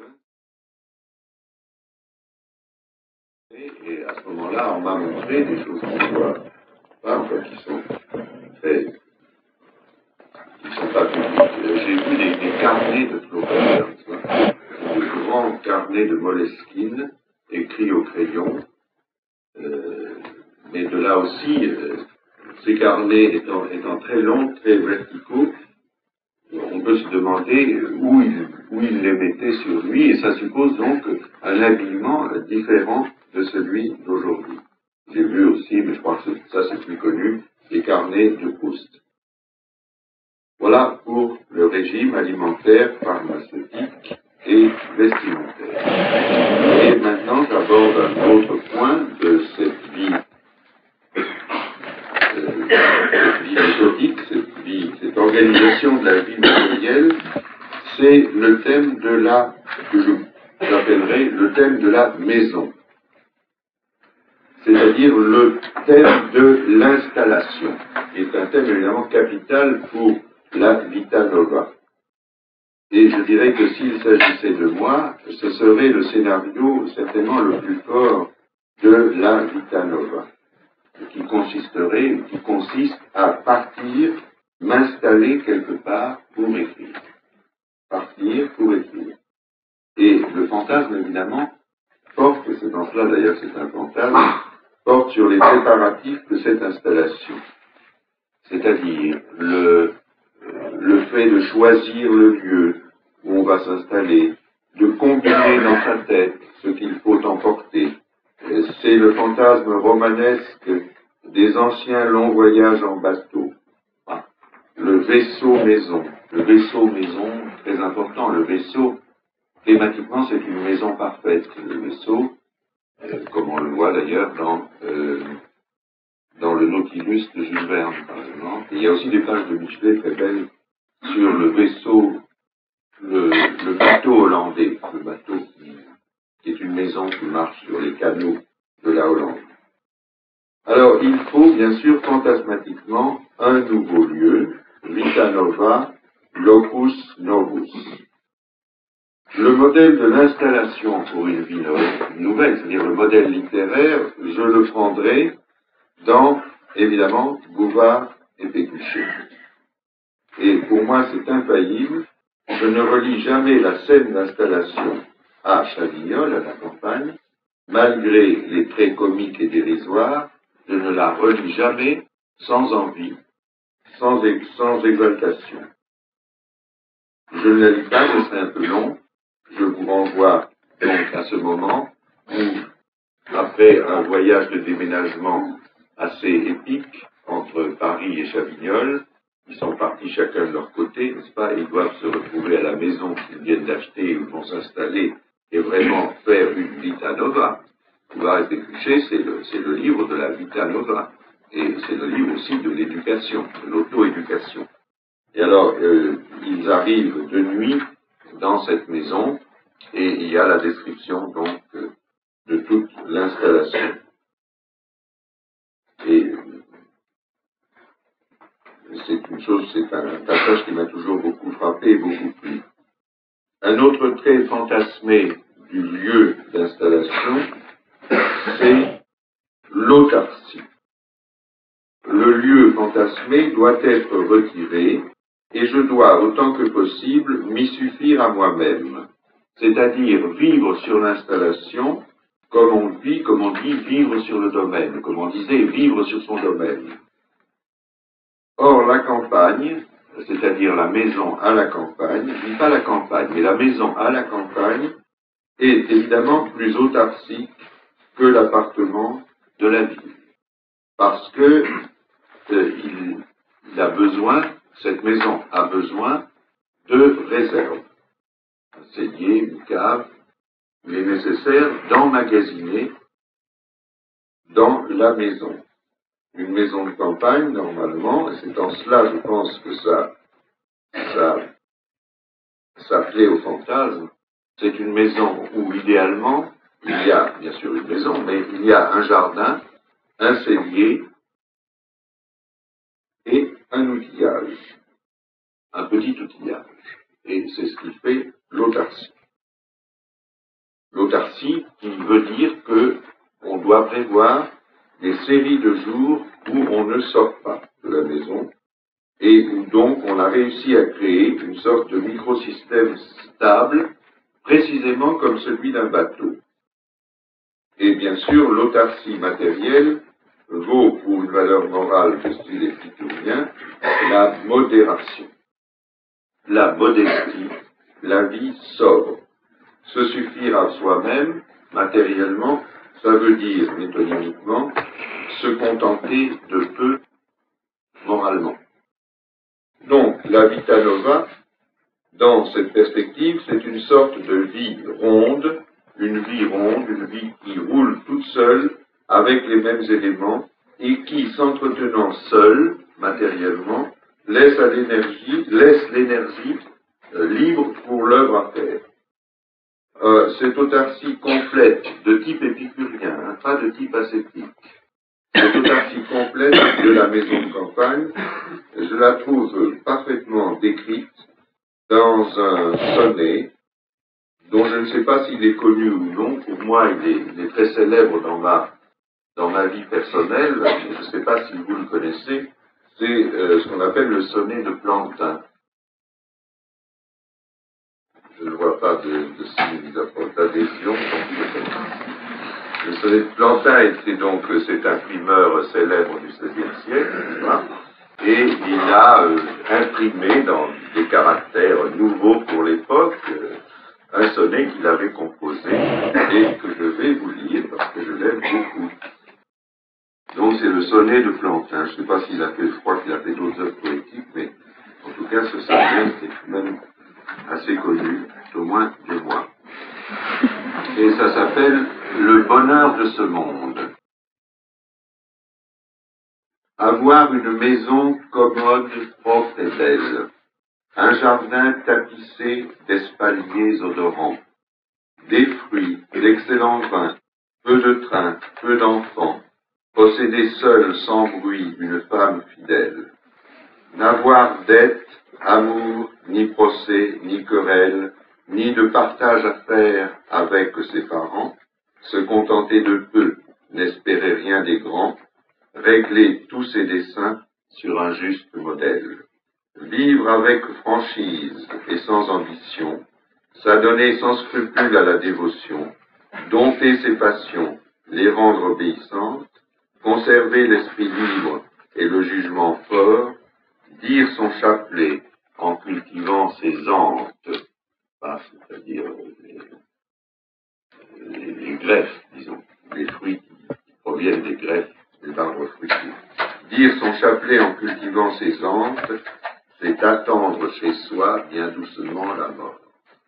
Et, et à ce moment-là, on m'a montré des choses qui sont pas, enfin, qui sont très... qui sont pas publiques. J'ai vu des, des carnets de Flaubert, de grands carnets de Moleskine, écrits au crayon, euh, mais de là aussi, euh, ces carnets étant, étant très longs, très verticaux, on peut se demander où il, où il les mettait sur lui, et ça suppose donc un habillement différent de celui d'aujourd'hui. J'ai vu aussi, mais je crois que ça c'est plus connu, les carnets de Proust. Voilà pour le régime alimentaire, pharmaceutique et vestimentaire. Et maintenant, j'aborde un autre point de cette vie, euh, cette vie méthodique, cette vie, cette organisation de la vie matérielle, c'est le thème de la, que je j'appellerai le thème de la maison. C'est-à-dire le thème de l'installation, qui est un thème évidemment capital pour la Vita Nova. Et je dirais que s'il s'agissait de moi, ce serait le scénario certainement le plus fort de la Vita Nova, qui consisterait, qui consiste à partir, m'installer quelque part pour écrire. Partir pour écrire. Et le fantasme, évidemment, porte, et c'est dans cela d'ailleurs c'est un fantasme, porte sur les préparatifs de cette installation. C'est-à-dire le, le fait de choisir le lieu où on va s'installer, de combiner dans sa tête ce qu'il faut emporter. C'est le fantasme romanesque des anciens longs voyages en bateau. Le vaisseau maison. Le vaisseau maison, très important. Le vaisseau, thématiquement, c'est une maison parfaite. Le vaisseau, euh, comme on le voit d'ailleurs dans, euh, dans le Nautilus de Jules Verne, par exemple. Et il y a aussi des pages de Michelet très belles sur le vaisseau, le, le bateau hollandais, le bateau qui, qui est une maison qui marche sur les canaux de la Hollande. Alors, il faut bien sûr fantasmatiquement un nouveau lieu, Vita Nova, Locus Novus. Le modèle de l'installation pour une vie nouvelle, c'est-à-dire le modèle littéraire, je le prendrai dans, évidemment, Bouvard et Pécuchet. Et pour moi, c'est infaillible. Je ne relie jamais la scène d'installation à Chavignol, à la campagne, malgré les traits comiques et dérisoires, je ne la relis jamais sans envie, sans, ex sans exaltation. Je ne la lis pas, ce serait un peu long. Je vous renvoie donc à ce moment où, après un voyage de déménagement assez épique entre Paris et Chavignol, ils sont partis chacun de leur côté, n'est-ce pas, et ils doivent se retrouver à la maison qu'ils viennent d'acheter, où ils vont s'installer et vraiment faire une Vita Nova. Bouvard et Pécuchet, c'est le, c'est le livre de la Vita Nova, et c'est le livre aussi de l'éducation, de l'auto-éducation. Et alors, euh, ils arrivent de nuit dans cette maison, et il y a la description donc euh, de toute l'installation. Et c'est une chose, c'est un passage qui m'a toujours beaucoup frappé et beaucoup plu. Un autre trait fantasmé du lieu d'installation, c'est l'autarcie. Le lieu fantasmé doit être retiré et je dois, autant que possible, m'y suffire à moi-même. C'est-à-dire vivre sur l'installation comme on vit, comme on dit, vivre sur le domaine, comme on disait, vivre sur son domaine. Or, la campagne, c'est-à-dire la maison à la campagne, je dis pas la campagne, mais la maison à la campagne, est évidemment plus autarcique que l'appartement de la ville. Parce que euh, il, il a besoin, cette maison a besoin de réserve. Un cellier, une cave, il est nécessaire d'emmagasiner dans la maison. Une maison de campagne, normalement, et c'est en cela, je pense, que ça, ça, ça plaît au fantasme, c'est une maison où, idéalement, il y a, bien sûr, une maison, mais il y a un jardin, un cellier et un outillage, un petit outillage. Et c'est ce qui fait l'autarcie. L'autarcie qui veut dire que on doit prévoir des séries de jours où on ne sort pas de la maison et où donc on a réussi à créer une sorte de microsystème stable, précisément comme celui d'un bateau. Et bien sûr, l'autarcie matérielle vaut pour une valeur morale de style épicurien la modération, la modestie, la vie sobre. Se suffire à soi-même, matériellement, ça veut dire, métonymiquement, se contenter de peu moralement. Donc, la Vita Nova, dans cette perspective, c'est une sorte de vie ronde, une vie ronde, une vie qui roule toute seule, avec les mêmes éléments, et qui, s'entretenant seule, matériellement, laisse à l'énergie, laisse l'énergie euh, libre pour l'œuvre à faire. Euh, cette autarcie complète de type épicurien, hein, pas de type ascétique, cette autarcie complète de la maison de campagne, je la trouve parfaitement décrite dans un sonnet dont je ne sais pas s'il est connu ou non. Pour moi, il est, il est très célèbre dans ma, dans ma vie personnelle. Je ne sais pas si vous le connaissez. C'est euh, ce qu'on appelle le sonnet de Plantin. Je ne vois pas de, de signe d'adhésion. Le sonnet de Plantin était donc cet imprimeur célèbre du seizième siècle, n'est-ce pas ? Et il a euh, imprimé dans des caractères nouveaux pour l'époque euh, un sonnet qu'il avait composé et que je vais vous lire parce que je l'aime beaucoup. Donc c'est le sonnet de Plantin. Je ne sais pas s'il a fait, je crois qu'il a fait d'autres œuvres poétiques, mais en tout cas ce sonnet est tout de même assez connu, au moins de moi. Et ça s'appelle « Le bonheur de ce monde ». Avoir une maison commode, propre et belle, un jardin tapissé d'espaliers odorants, des fruits, d'excellents vins, peu de train, peu d'enfants, posséder seul sans bruit une femme fidèle, n'avoir dette, amour, ni procès, ni querelle, ni de partage à faire avec ses parents, se contenter de peu, n'espérer rien des grands, régler tous ses desseins sur un juste modèle, vivre avec franchise et sans ambition, s'adonner sans scrupule à la dévotion, dompter ses passions, les rendre obéissantes, conserver l'esprit libre et le jugement fort, dire son chapelet en cultivant ses antes, c'est-à-dire les, les, les greffes, disons, les fruits qui proviennent des greffes des arbres fruitiers. Dire son chapelet en cultivant ses antes, c'est attendre chez soi bien doucement la mort.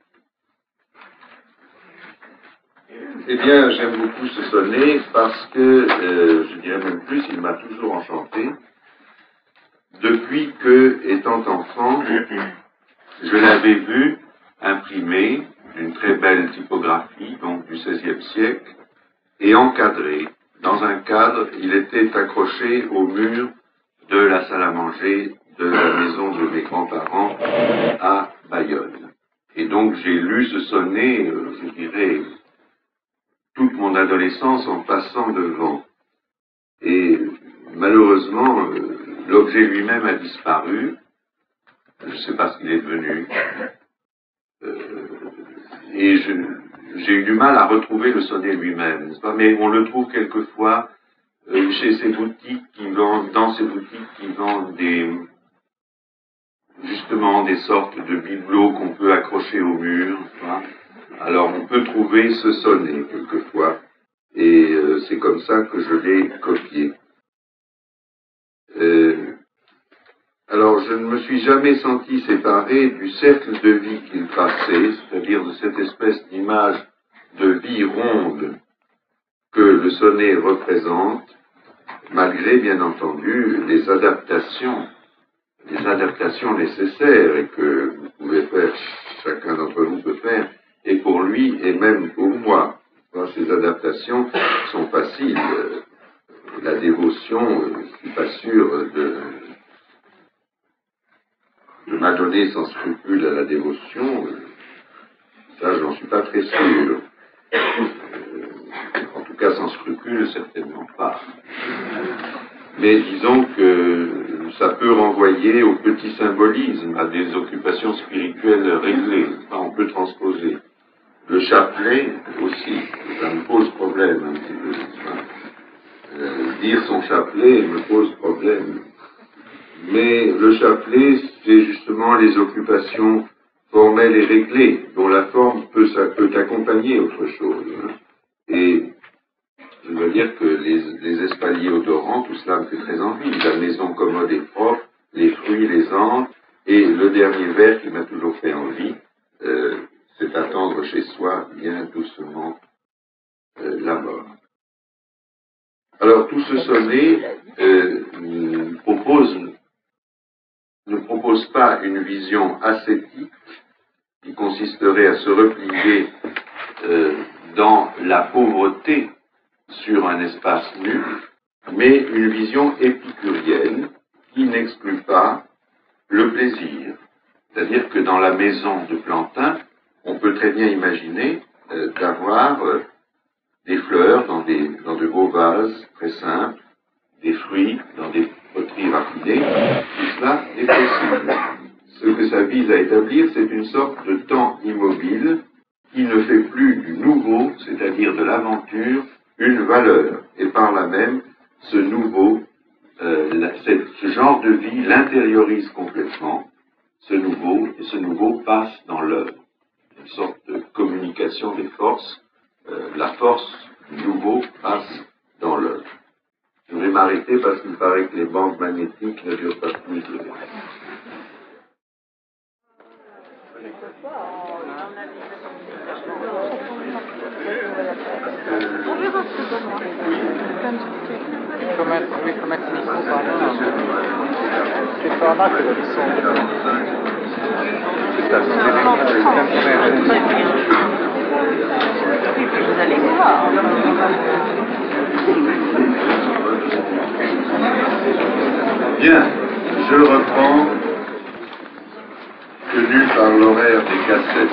Eh bien, j'aime beaucoup ce sonnet parce que, euh, je dirais même plus, il m'a toujours enchanté. Depuis que, étant enfant, je l'avais vu imprimé d'une très belle typographie, donc du seizième siècle, et encadré. Dans un cadre, il était accroché au mur de la salle à manger de la maison de mes grands-parents à Bayonne. Et donc j'ai lu ce sonnet, euh, je dirais, toute mon adolescence en passant devant. Et malheureusement, euh, l'objet lui-même a disparu. Je ne sais pas ce qu'il est devenu. Euh, et je, j'ai eu du mal à retrouver le sonnet lui-même, n'est-ce pas ? Mais on le trouve quelquefois euh, chez ces boutiques qui vendent, dans ces boutiques qui vendent des, justement des sortes de bibelots qu'on peut accrocher au mur. Hein. Alors on peut trouver ce sonnet quelquefois, et euh, c'est comme ça que je l'ai copié. Euh, alors je ne me suis jamais senti séparé du cercle de vie qu'il traçait, c'est-à-dire de cette espèce d'image de vie ronde que le sonnet représente, malgré bien entendu les adaptations, les adaptations nécessaires et que vous pouvez faire, chacun d'entre vous peut faire, et pour lui et même pour moi. Ces adaptations sont faciles. La dévotion, je ne suis pas sûr de, de m'adonner sans scrupule à la dévotion. Ça, j'en suis pas très sûr. En tout cas, sans scrupule, certainement pas. Mais disons que ça peut renvoyer au petit symbolisme, à des occupations spirituelles réglées. Enfin, on peut transposer. Le chapelet aussi, ça me pose problème un petit peu. Euh, dire son chapelet me pose problème. Mais le chapelet, c'est justement les occupations formelles et réglées, dont la forme peut, ça peut accompagner autre chose. Hein. Et je dois dire que les, les espaliers odorants, tout cela me fait très envie. La maison commode et propre, les fruits, les antres, et le dernier vers qui m'a toujours fait envie, euh, c'est attendre chez soi bien doucement euh, la mort. Alors tout ce sonnet euh, propose, ne propose pas une vision ascétique qui consisterait à se replier euh, dans la pauvreté sur un espace nu, mais une vision épicurienne qui n'exclut pas le plaisir. C'est-à-dire que dans la maison de Plantin, on peut très bien imaginer euh, d'avoir euh, des fleurs dans, des, dans de beaux vases très simples, des fruits dans des poteries raffinées. Tout cela est possible. Ce que ça vise à établir, c'est une sorte de temps immobile qui ne fait plus du nouveau, c'est-à-dire de l'aventure, une valeur. Et par là même, ce nouveau, euh, la, cette, ce genre de vie l'intériorise complètement. Ce nouveau, et ce nouveau passe dans l'œuvre. Une sorte de communication des forces. Euh, la force du nouveau passe dans l'œuvre. Je vais m'arrêter parce qu'il paraît que les bandes magnétiques ne durent pas plus de temps. Come, come si discute? C'est pas là que le son. Vous allez voir. Bien, je reprends, tenu par l'horaire des cassettes.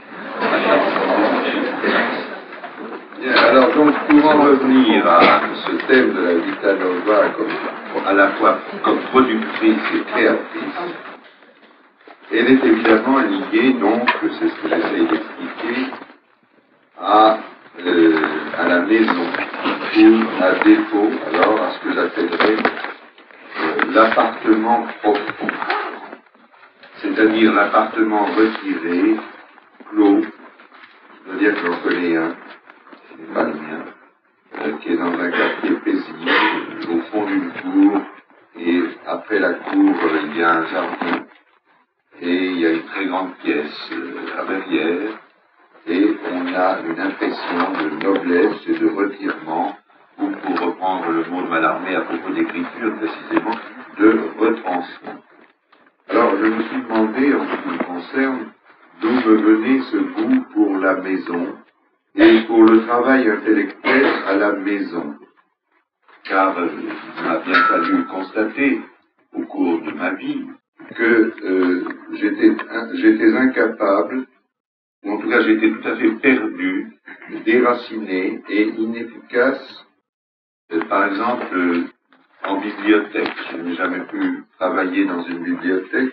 Bien, alors donc pour en revenir à ce thème de la Vita Nova comme, à la fois comme productrice et créatrice, elle est évidemment liée donc, c'est ce que j'essaye d'expliquer, à, euh, à la maison, ou à défaut, alors à ce que j'appellerais euh, l'appartement profond, c'est-à-dire l'appartement retiré, clos, je veux dire que j'en connais un, ce n'est pas le mien, euh, qui est dans un quartier paisible, au fond d'une cour, et après la cour, euh, il y a un jardin, et il y a une très grande pièce euh, à verrière, et on a une impression de noblesse et de retirement, ou pour reprendre le mot de Mallarmé à propos d'écriture précisément, de retranchement. Alors je me suis demandé, en ce qui me concerne, d'où me venait ce goût pour la maison et pour le travail intellectuel à la maison. Car euh, il m'a bien fallu constater, au cours de ma vie, que euh, j'étais, j'étais incapable, ou en tout cas j'étais tout à fait perdu, déraciné et inefficace, euh, par exemple, euh, en bibliothèque. Je n'ai jamais pu travailler dans une bibliothèque,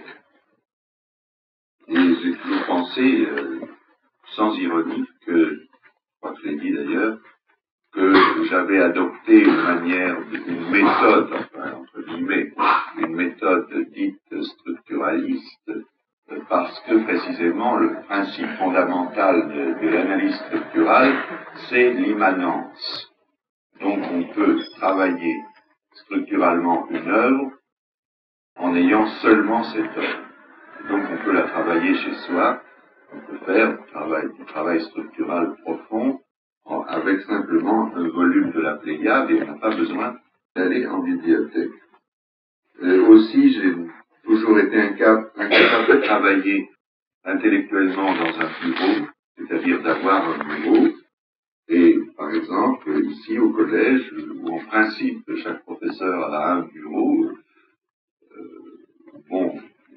et j'ai toujours pensé, euh, sans ironie, que, je crois que je l'ai dit d'ailleurs, que j'avais adopté une manière, une méthode, enfin, entre guillemets, une méthode dite structuraliste, parce que précisément le principe fondamental de, de l'analyse structurale, c'est l'immanence. Donc on peut travailler structuralement une œuvre en ayant seulement cette œuvre. Donc on peut la travailler chez soi, on peut faire du travail, du travail structural profond en, avec simplement un volume de la Pléiade et on n'a pas besoin d'aller en bibliothèque. Euh, aussi, j'ai toujours été incapable, incapable de travailler intellectuellement dans un bureau, c'est-à-dire d'avoir un bureau. Et par exemple, ici au collège, où en principe chaque professeur a un bureau, euh, bon,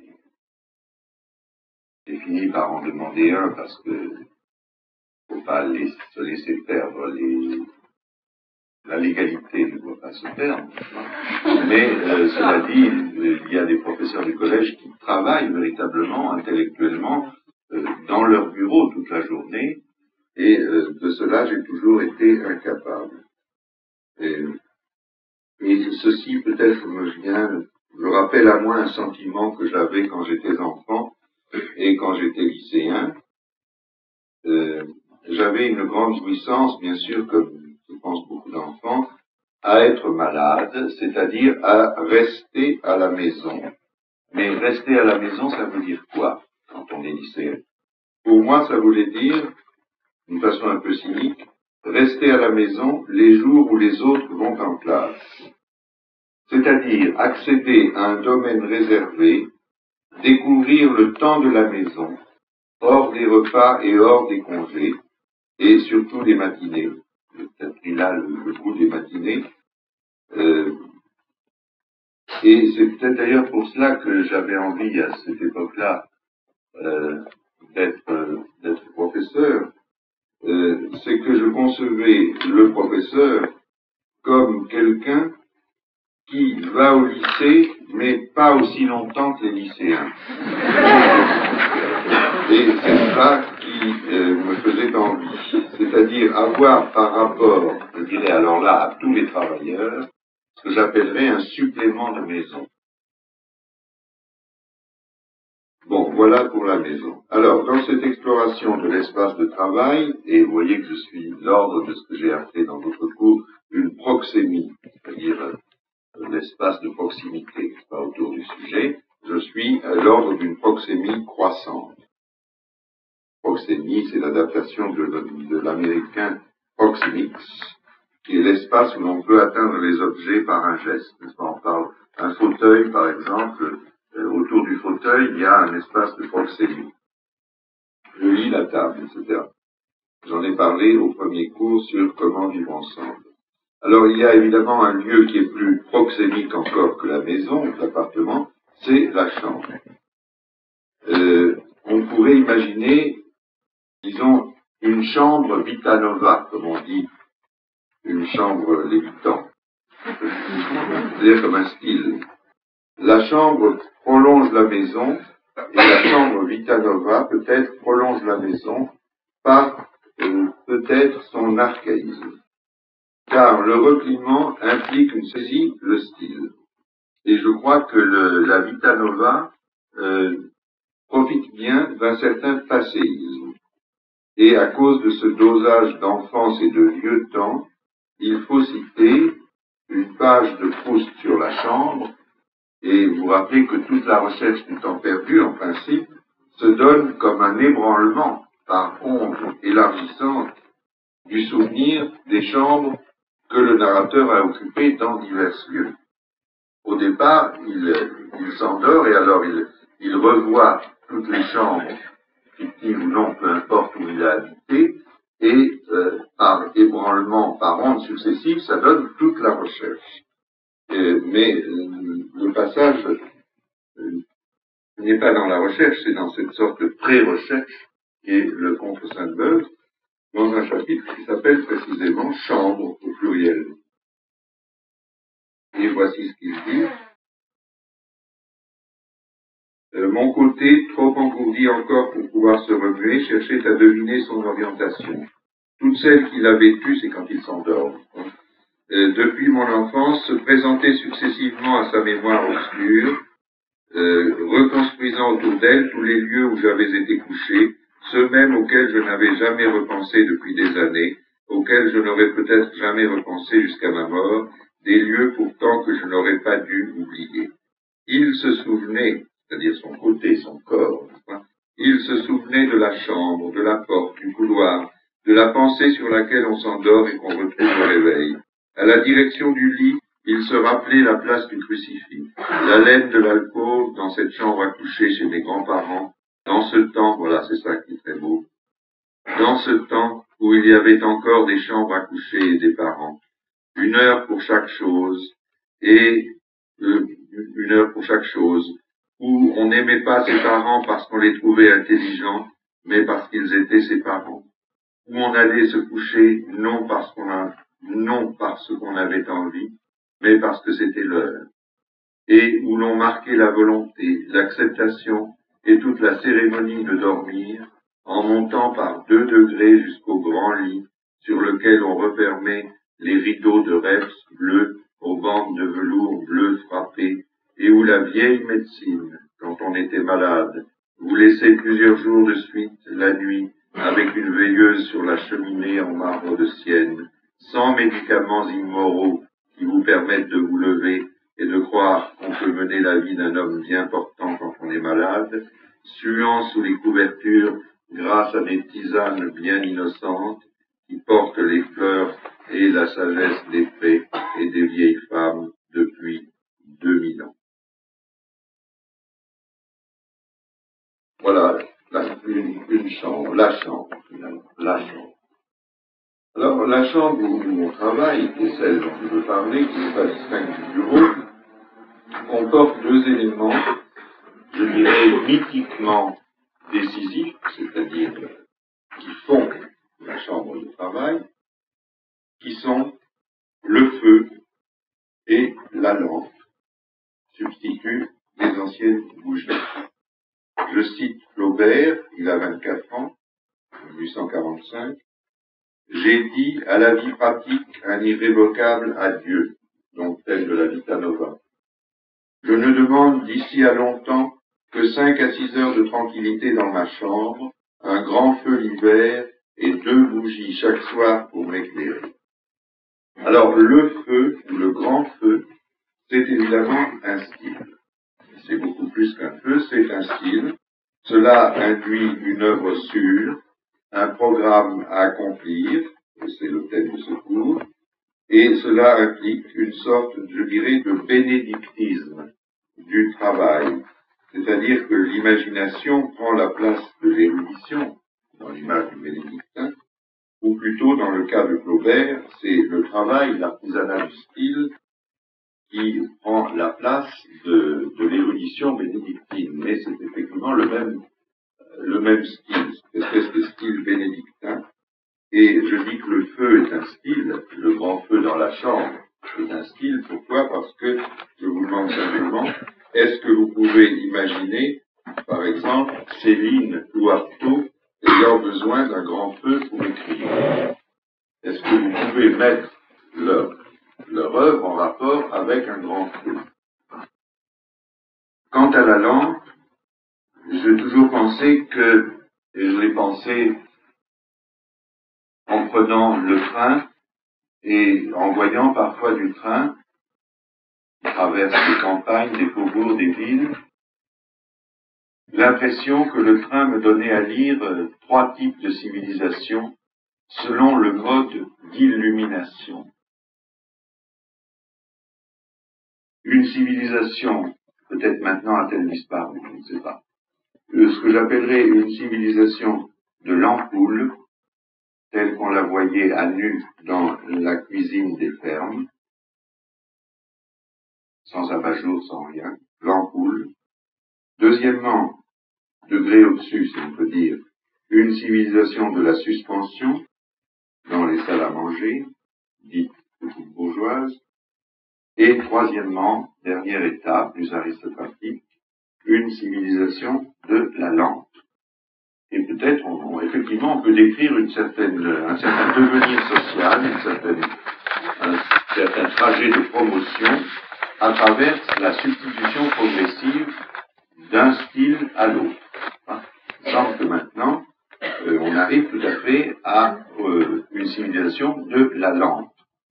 j'ai fini par en demander un parce que faut pas les, se laisser perdre les, la légalité ne doit pas se perdre. Mais euh, cela dit, il y a des professeurs du collège qui travaillent véritablement, intellectuellement, euh, dans leur bureau toute la journée, et euh, de cela j'ai toujours été incapable. Et, et ceci peut-être me vient, je rappelle à moi un sentiment que j'avais quand j'étais enfant et quand j'étais lycéen. Euh, j'avais une grande jouissance, bien sûr, comme je pense beaucoup d'enfants, à être malade, c'est-à-dire à rester à la maison. Mais rester à la maison, ça veut dire quoi quand on est lycéen? Pour moi, ça voulait dire, d'une façon un peu cynique, rester à la maison les jours où les autres vont en classe. C'est-à-dire accéder à un domaine réservé, découvrir le temps de la maison, hors des repas et hors des congés, et surtout des matinées. J'ai peut-être pris là le, le goût des matinées. Euh, et c'est peut-être d'ailleurs pour cela que j'avais envie à cette époque-là euh, d'être, euh, d'être professeur. Euh, c'est que je concevais le professeur comme quelqu'un qui va au lycée, mais pas aussi longtemps que les lycéens. Et c'est ça qui euh, me faisait envie, c'est-à-dire avoir par rapport, je dirais alors là, à tous les travailleurs, ce que j'appellerais un supplément de maison. Bon, voilà pour la maison. Alors, dans cette exploration de l'espace de travail, et vous voyez que je suis l'ordre de ce que j'ai appelé dans d'autres cours, une proxémie, c'est-à-dire euh, l'espace de proximité, pas autour du sujet, je suis à l'ordre d'une proxémie croissante. Proxémie, c'est l'adaptation de, de l'américain proximix, qui est l'espace où l'on peut atteindre les objets par un geste. On parle d'un fauteuil, par exemple, euh, autour du fauteuil, il y a un espace de proxémie. Le lit, la table, et cetera. J'en ai parlé au premier cours sur comment vivre ensemble. Alors, il y a évidemment un lieu qui est plus proxémique encore que la maison, l'appartement, c'est la chambre. Euh, on pourrait imaginer, disons, une chambre vita nova, comme on dit, une chambre lévitant. C'est-à-dire comme un style. La chambre prolonge la maison, et la chambre vita nova, peut-être, prolonge la maison par, euh, peut-être, son archaïsme. Car le repliement implique une saisie, le style. Et je crois que le, la vita nova euh, profite bien d'un certain passéisme. Et à cause de ce dosage d'enfance et de vieux-temps, il faut citer une page de Proust sur la chambre, et vous rappelez que toute la recherche du temps perdu, en principe, se donne comme un ébranlement par onde élargissante du souvenir des chambres que le narrateur a occupées dans divers lieux. Au départ, il, il s'endort et alors il, il revoit toutes les chambres, fictives ou non, peu importe où il a habité, et euh, par ébranlement, par ondes successives, ça donne toute la recherche. Euh, mais euh, le passage euh, n'est pas dans la recherche, c'est dans cette sorte de pré-recherche qui est le contre Sainte-Beuve, dans un chapitre qui s'appelle précisément « Chambre » au pluriel. Et voici ce qu'il dit. Euh, mon côté, trop engourdi encore pour pouvoir se remuer, cherchait à deviner son orientation. Toutes celles qu'il a vécues, c'est quand il s'endort, hein, euh, depuis mon enfance, se présentaient successivement à sa mémoire obscure, euh, reconstruisant autour d'elle tous les lieux où j'avais été couché, ceux mêmes auxquels je n'avais jamais repensé depuis des années, auxquels je n'aurais peut-être jamais repensé jusqu'à ma mort, des lieux pourtant que je n'aurais pas dû oublier. Il se souvenait, c'est-à-dire son côté, son corps, il se souvenait de la chambre, de la porte, du couloir, de la pensée sur laquelle on s'endort et qu'on retrouve au réveil. À la direction du lit, il se rappelait la place du crucifix, l'haleine de l'alcôve dans cette chambre à coucher chez mes grands-parents, dans ce temps, voilà, c'est ça qui est très beau, dans ce temps où il y avait encore des chambres à coucher et des parents, une heure pour chaque chose, et euh, une heure pour chaque chose, où on n'aimait pas ses parents parce qu'on les trouvait intelligents, mais parce qu'ils étaient ses parents, où on allait se coucher non parce qu'on a, non parce qu'on avait envie, mais parce que c'était l'heure, et où l'on marquait la volonté, l'acceptation et toute la cérémonie de dormir, en montant par deux degrés jusqu'au grand lit, sur lequel on refermait les rideaux de reps bleus aux bandes de velours bleu frappé, et où la vieille médecine, quand on était malade, vous laissait plusieurs jours de suite, la nuit, avec une veilleuse sur la cheminée en marbre de Sienne, sans médicaments immoraux qui vous permettent de vous lever et de croire qu'on peut mener la vie d'un homme bien portant quand on est malade, suant sous les couvertures grâce à des tisanes bien innocentes qui portent les fleurs et la sagesse des fées et des vieilles femmes depuis deux mille ans. Voilà la, une, une chambre, la chambre finalement, la chambre. Alors la chambre où on travaille, qui est celle dont je veux parler, qui n'est pas distincte du bureau, comporte deux éléments, je dirais, mythiquement décisifs, c'est-à-dire qui font la chambre de travail, qui sont le feu et la lampe, substitut des anciennes bougies. Je cite Flaubert, il a vingt-quatre ans, mille huit cent quarante-cinq, « J'ai dit à la vie pratique un irrévocable adieu », donc tel de la Vita Nova. Je ne demande d'ici à longtemps que cinq à six heures de tranquillité dans ma chambre, un grand feu l'hiver et deux bougies chaque soir pour m'éclairer. Alors, le feu, ou le grand feu, c'est évidemment un style. C'est beaucoup plus qu'un feu, c'est un style. Cela induit une œuvre sûre, un programme à accomplir, et c'est le thème de ce cours, et cela implique une sorte, je dirais, de bénédictisme du travail. C'est-à-dire que l'imagination prend la place de l'érudition, dans l'image du bénédictin, ou plutôt, dans le cas de Flaubert, c'est le travail, l'artisanat du style, qui prend la place de, de l'érudition bénédictine. Mais c'est effectivement le même, le même style, cette espèce de style bénédictin. Et je dis que le feu est un style, le grand feu dans la chambre est un style. Pourquoi? Parce que, je vous demande simplement, est-ce que vous pouvez imaginer, par exemple, Céline ou Artaud ayant besoin d'un grand feu pour écrire? Est-ce que vous pouvez mettre leur, leur œuvre en rapport avec un grand feu? Quant à la lampe, j'ai toujours pensé que, et je l'ai pensé en prenant le train et en voyant parfois du train qui traverse des campagnes, des faubourgs, des villes, l'impression que le train me donnait à lire euh, trois types de civilisations selon le mode d'illumination. Une civilisation, peut-être maintenant a-t-elle disparu, je ne sais pas, euh, ce que j'appellerais une civilisation de l'ampoule, telle qu'on la voyait à nu dans la cuisine des fermes, sans abat-jour, sans rien, l'ampoule. Deuxièmement, degré au-dessus, si on peut dire, une civilisation de la suspension dans les salles à manger, dites petites bourgeoises. Et troisièmement, dernière étape, plus aristocratique, une civilisation de la lampe. Et peut-être, on, on, effectivement, on peut décrire une certaine, un certain devenir social, une certaine, un certain trajet de promotion à travers la substitution progressive d'un style à l'autre. Hein. Il semble que maintenant, euh, on arrive tout à fait à euh, une civilisation de la lampe.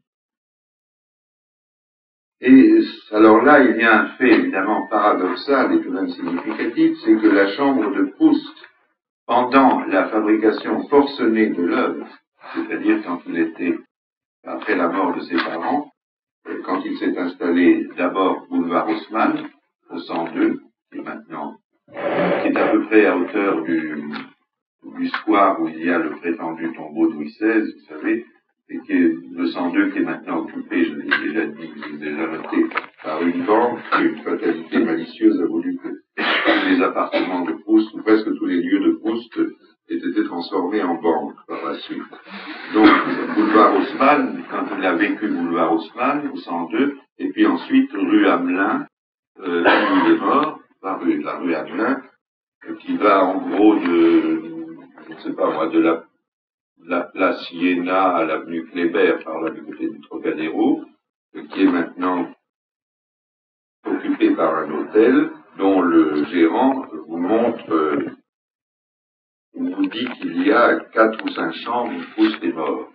Et alors là, il y a un fait évidemment paradoxal et tout de même significatif, c'est que la chambre de Proust, pendant la fabrication forcenée de l'œuvre, c'est-à-dire quand il était, après la mort de ses parents, euh, quand il s'est installé d'abord boulevard Haussmann, au cent deux, qui est maintenant, qui est à peu près à hauteur du, du square où il y a le prétendu tombeau de Louis seize, vous savez, et qui est le cent deux qui est maintenant occupé, je l'ai déjà dit, je l'ai déjà noté, par une banque, une fatalité malicieuse a voulu que tous les appartements de Proust, ou presque tous les lieux de Proust, aient été transformés en banque par la suite. Donc, boulevard Haussmann, quand il a vécu boulevard Haussmann, au cent deux, et puis ensuite rue Hamelin, euh, où il est mort, la rue, la rue Hamelin, euh, qui va en gros de, je ne sais pas moi, de la la place Iéna à l'avenue Kléber, par là du côté du Trocadéro, qui est maintenant occupé par un hôtel dont le gérant vous montre, euh, vous dit qu'il y a quatre ou cinq chambres où Proust est mort.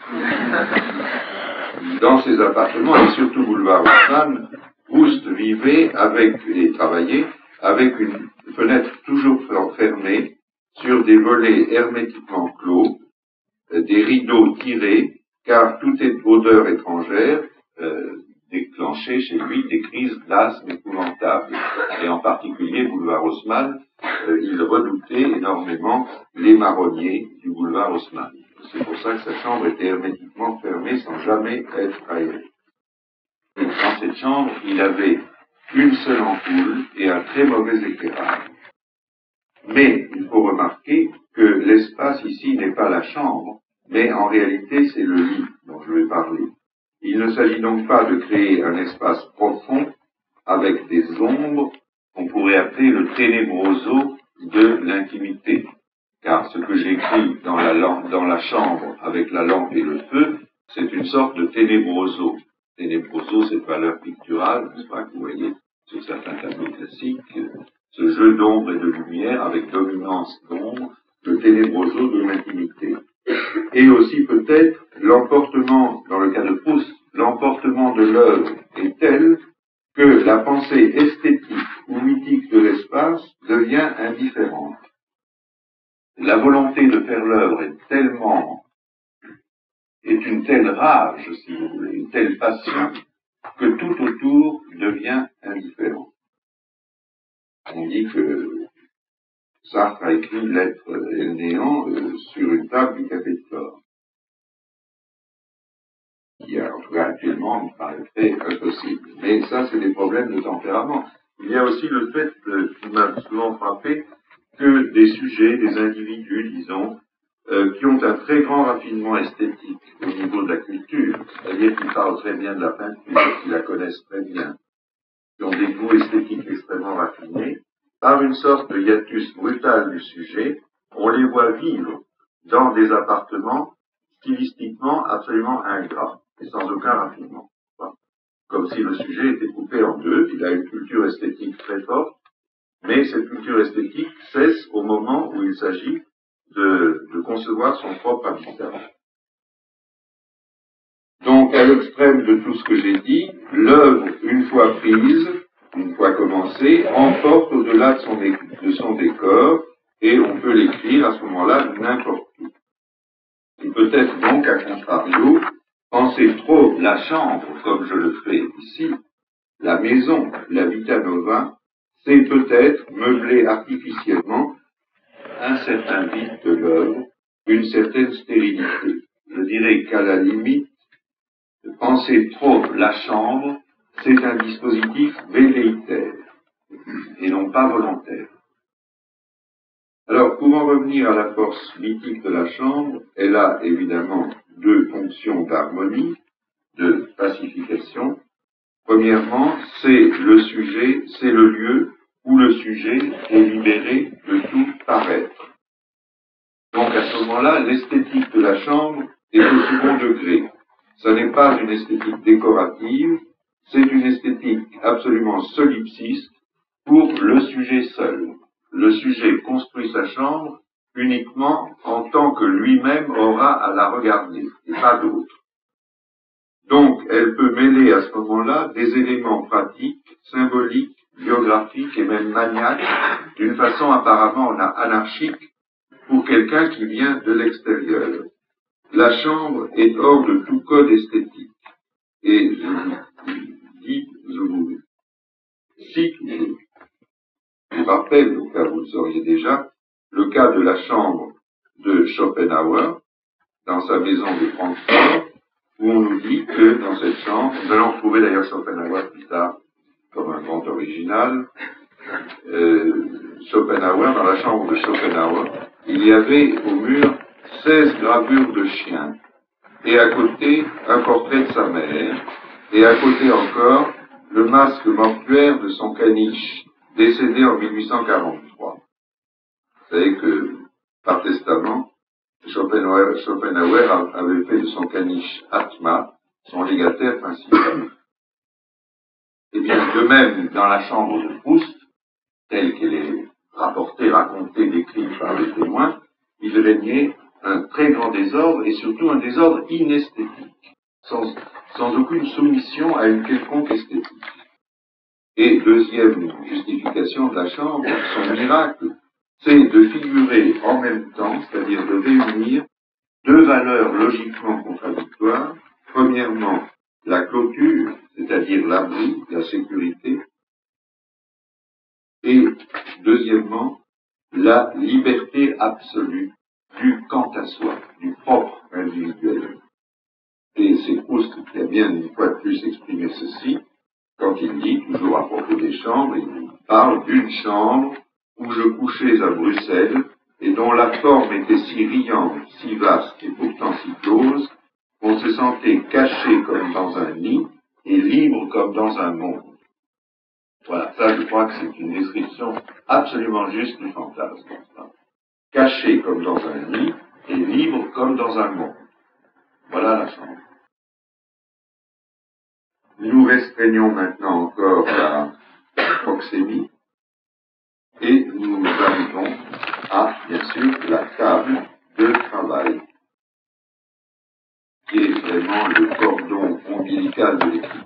Dans ces appartements, et surtout boulevard Haussmann, Proust vivait avec, et travaillait avec une fenêtre toujours fermée sur des volets hermétiquement clos, des rideaux tirés, car toute odeur étrangère euh, déclenchait chez lui des crises d'asthme épouvantables. Et en particulier, boulevard Haussmann, euh, il redoutait énormément les marronniers du boulevard Haussmann. C'est pour ça que sa chambre était hermétiquement fermée sans jamais être aérée. Et dans cette chambre, il avait une seule ampoule et un très mauvais éclairage. Mais il faut remarquer que l'espace ici n'est pas la chambre, mais en réalité c'est le lit dont je vais parler. Il ne s'agit donc pas de créer un espace profond avec des ombres qu'on pourrait appeler le ténébroso de l'intimité. Car ce que j'écris dans la, lampe, dans la chambre avec la lampe et le feu, c'est une sorte de ténébroso. Ténébroso, cette valeur picturale, n'est-ce pas, que vous voyez sur certains tableaux classiques, ce jeu d'ombre et de lumière avec dominance d'ombre, le ténébroso de l'intimité. Et aussi peut-être l'emportement, dans le cas de Proust, l'emportement de l'œuvre est tel que la pensée esthétique ou mythique de l'espace devient indifférente. La volonté de faire l'œuvre est tellement, est une telle rage, si vous voulez, une telle passion, que tout autour devient indifférent. On dit que Sartre a écrit L'être et le néant euh, sur une table du café de Flore, qui, en tout cas actuellement, me paraîtrait impossible. Mais ça, c'est des problèmes de tempérament. Il y a aussi le fait, euh, qui m'a souvent frappé, que des sujets, des individus, disons, euh, qui ont un très grand raffinement esthétique au niveau de la culture, c'est-à-dire qui parlent très bien de la peinture, qui la connaissent très bien, qui ont des goûts esthétiques extrêmement raffinés, par une sorte de hiatus brutal du sujet, on les voit vivre dans des appartements stylistiquement absolument ingrats et sans aucun raffinement. Comme si le sujet était coupé en deux, il a une culture esthétique très forte, mais cette culture esthétique cesse au moment où il s'agit de, de concevoir son propre habitat. Donc, à l'extrême de tout ce que j'ai dit, l'œuvre, une fois prise, une fois commencée, emporte au-delà de son, de son décor, et on peut l'écrire à ce moment-là n'importe où. Et peut-être donc, à contrario, penser trop la chambre, comme je le fais ici, la maison, la vita nova, c'est peut-être meubler artificiellement un certain vide de l'œuvre, une certaine stérilité. Je dirais qu'à la limite, penser trop la chambre, c'est un dispositif velléitaire et non pas volontaire. Alors, pour en revenir à la force mythique de la chambre, elle a évidemment deux fonctions d'harmonie, de pacification. Premièrement, c'est le sujet, c'est le lieu où le sujet est libéré de tout paraître. Donc à ce moment-là, l'esthétique de la chambre est au second degré. Ce n'est pas une esthétique décorative, c'est une esthétique absolument solipsiste pour le sujet seul. Le sujet construit sa chambre uniquement en tant que lui-même aura à la regarder, et pas d'autre. Donc, elle peut mêler à ce moment-là des éléments pratiques, symboliques, biographiques et même maniaques, d'une façon apparemment anarchique pour quelqu'un qui vient de l'extérieur. la chambre est hors de tout code esthétique. Et je vous dis, je vous cite, je vous rappelle, au cas où vous le sauriez déjà, le cas de la chambre de Schopenhauer, dans sa maison de Francfort, où on nous dit que dans cette chambre, nous allons retrouver d'ailleurs Schopenhauer plus tard, comme un grand original, euh, Schopenhauer, dans la chambre de Schopenhauer, il y avait au mur seize gravures de chiens, et à côté, un portrait de sa mère, et à côté encore, le masque mortuaire de son caniche, décédé en mille huit cent quarante-trois. Vous savez que, par testament, Schopenhauer, Schopenhauer avait fait de son caniche Atma son légataire principal. Et bien, de même, dans la chambre de Proust, telle qu'elle est rapportée, racontée, décrite par les témoins, il régnait un très grand désordre, et surtout un désordre inesthétique, sans, sans aucune soumission à une quelconque esthétique. Et deuxième justification de la chambre, son miracle, c'est de figurer en même temps, c'est-à-dire de réunir deux valeurs logiquement contradictoires. Premièrement, la clôture, c'est-à-dire l'abri, la sécurité, et deuxièmement, la liberté absolue du quant à soi, du propre individuel. Et c'est Proust qui a bien une fois de plus exprimé ceci, quand il dit, toujours à propos des chambres, il parle d'une chambre où je couchais à Bruxelles et dont la forme était si riante, si vaste et pourtant si close, qu'on se sentait caché comme dans un nid et libre comme dans un monde. Voilà, ça je crois que c'est une description absolument juste du fantasme. Caché comme dans un nid et libre comme dans un monde. Voilà la chambre. Nous restreignons maintenant encore la proxémie et nous arrivons à, bien sûr, la table de travail, qui est vraiment le cordon ombilical de l'équipe.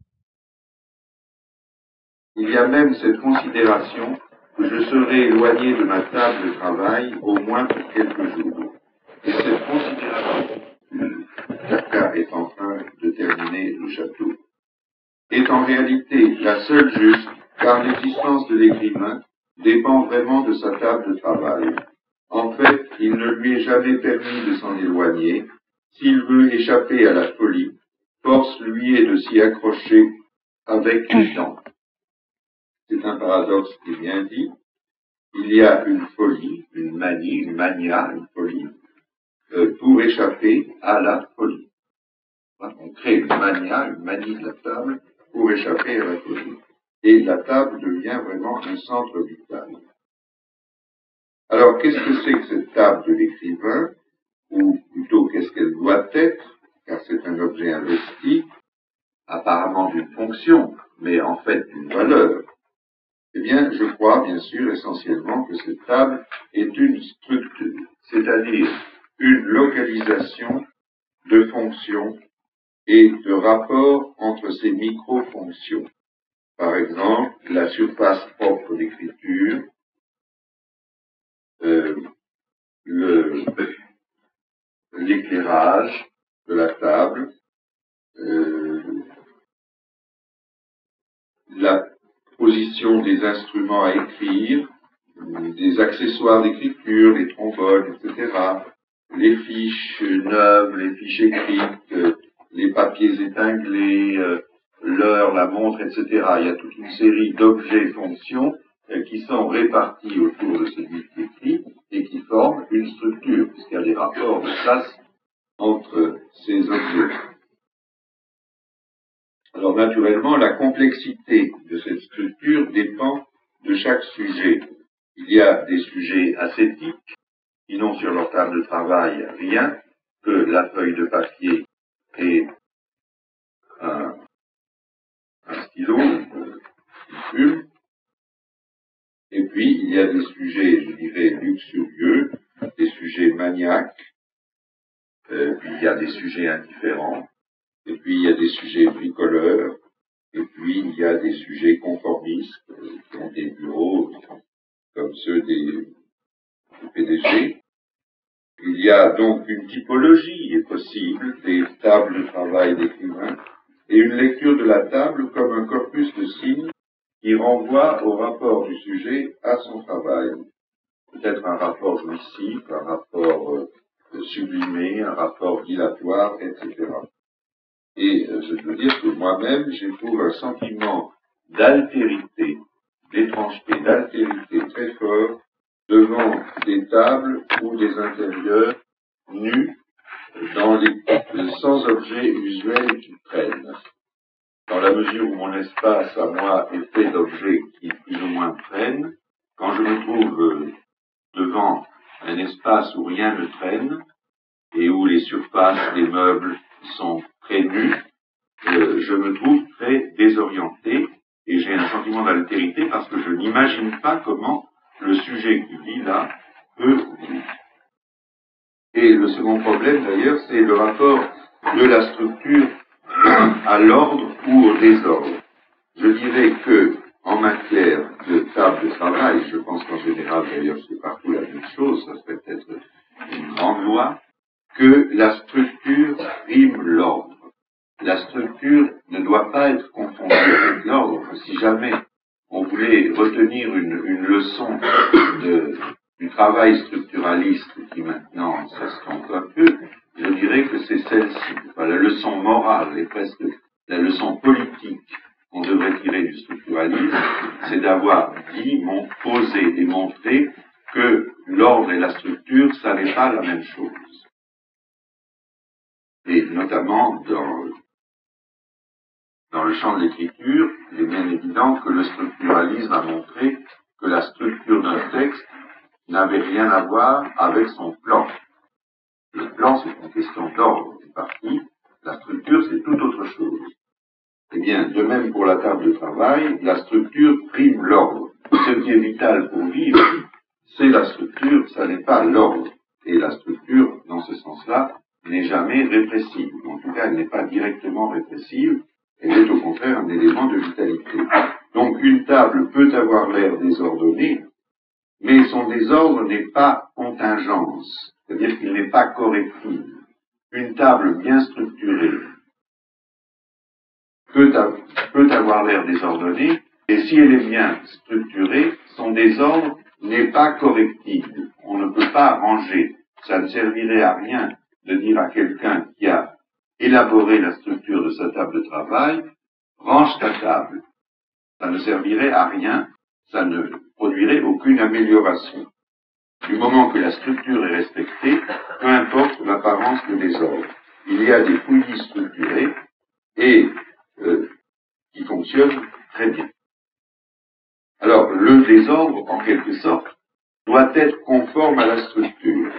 Il y a même cette considération que je serai éloigné de ma table de travail au moins pour quelques jours. Et cette considération, Kafka est en train de terminer le château, est en réalité la seule juste, car l'existence de l'écrivain dépend vraiment de sa table de travail. En fait, il ne lui est jamais permis de s'en éloigner. S'il veut échapper à la folie, force lui est de s'y accrocher avec les dents. C'est un paradoxe qui est bien dit. Il y a une folie, une manie, une mania, une folie, euh, pour échapper à la folie. On crée une mania, une manie de la table pour échapper à la folie. Et la table devient vraiment un centre vital. Alors, qu'est-ce que c'est que cette table de l'écrivain, ou plutôt qu'est-ce qu'elle doit être, car c'est un objet investi, apparemment d'une fonction, mais en fait d'une valeur? Eh bien, je crois, bien sûr, essentiellement que cette table est une structure, c'est-à-dire une localisation de fonctions et de rapports entre ces micro-fonctions. Par exemple, la surface propre d'écriture, euh, le, l'éclairage de la table, euh, la position des instruments à écrire, des accessoires d'écriture, les trombones, et cetera, les fiches neuves, les fiches écrites, les papiers épinglés, euh, l'heure, la montre, et cetera. Il y a toute une série d'objets fonctions euh, qui sont répartis autour de ces livres écrits et qui forment une structure, puisqu'il y a des rapports de place entre ces objets. Alors naturellement, la complexité de cette structure dépend de chaque sujet. Il y a des sujets ascétiques qui n'ont sur leur table de travail rien que la feuille de papier et un, un stylo, une plume. Et puis, il y a des sujets, je dirais, luxurieux, des sujets maniaques, euh, puis il y a des sujets indifférents, et puis il y a des sujets bricoleurs, et puis il y a des sujets conformistes, euh, qui ont des bureaux comme ceux des, des P D G. Il y a donc une typologie possible des tables de travail d'écrivain et une lecture de la table comme un corpus de signes qui renvoie au rapport du sujet à son travail. Peut-être un rapport jouissif, un rapport euh, sublimé, un rapport dilatoire, et cetera. Et euh, je peux dire que moi-même, j'éprouve un sentiment d'altérité, d'étrangeté, d'altérité très fort devant des tables ou des intérieurs nus dans les, sans objet usuel qui traînent. Dans la mesure où mon espace à moi est fait d'objets qui plus ou moins traînent, quand je me trouve euh, devant un espace où rien ne traîne et où les surfaces des meubles sont très nues, euh, je me trouve très désorienté et j'ai un sentiment d'altérité parce que je n'imagine pas comment le sujet qui vit là peut vivre. Et le second problème d'ailleurs, c'est le rapport de la structure à l'ordre ou au désordre. Je dirais que, en matière de table de travail, je pense qu'en général d'ailleurs c'est partout la même chose, ça serait peut-être une grande loi, que la structure prime l'ordre. La structure ne doit pas être confondue avec l'ordre. Si jamais on voulait retenir une, une leçon de, du travail structuraliste qui maintenant s'estompe un peu, je dirais que c'est celle-ci. Enfin, la leçon morale et presque la leçon politique qu'on devrait tirer du structuralisme, c'est d'avoir dit, mon, posé et montré que l'ordre et la structure, ça n'est pas la même chose. Et notamment dans, dans le champ de l'écriture, il est bien évident que le structuralisme a montré que la structure d'un texte n'avait rien à voir avec son plan. Le plan, c'est une question d'ordre, c'est parti. La structure, c'est tout autre chose. Eh bien, de même pour la table de travail, la structure prime l'ordre. Ce qui est vital pour vivre, c'est la structure, ça n'est pas l'ordre. Et la structure, dans ce sens-là, n'est jamais répressive. En tout cas, elle n'est pas directement répressive, elle est au contraire un élément de vitalité. Donc, une table peut avoir l'air désordonnée, mais son désordre n'est pas contingence, c'est-à-dire qu'il n'est pas correctible. Une table bien structurée peut, peut avoir l'air désordonnée, et si elle est bien structurée, son désordre n'est pas correctible. On ne peut pas ranger. Ça ne servirait à rien de dire à quelqu'un qui a élaboré la structure de sa table de travail, range ta table. Ça ne servirait à rien, ça ne produirait aucune amélioration. Du moment que la structure est respectée, peu importe l'apparence de désordre. Il y a des fouillis structurés et euh, qui fonctionnent très bien. Alors, le désordre, en quelque sorte, doit être conforme à la structure.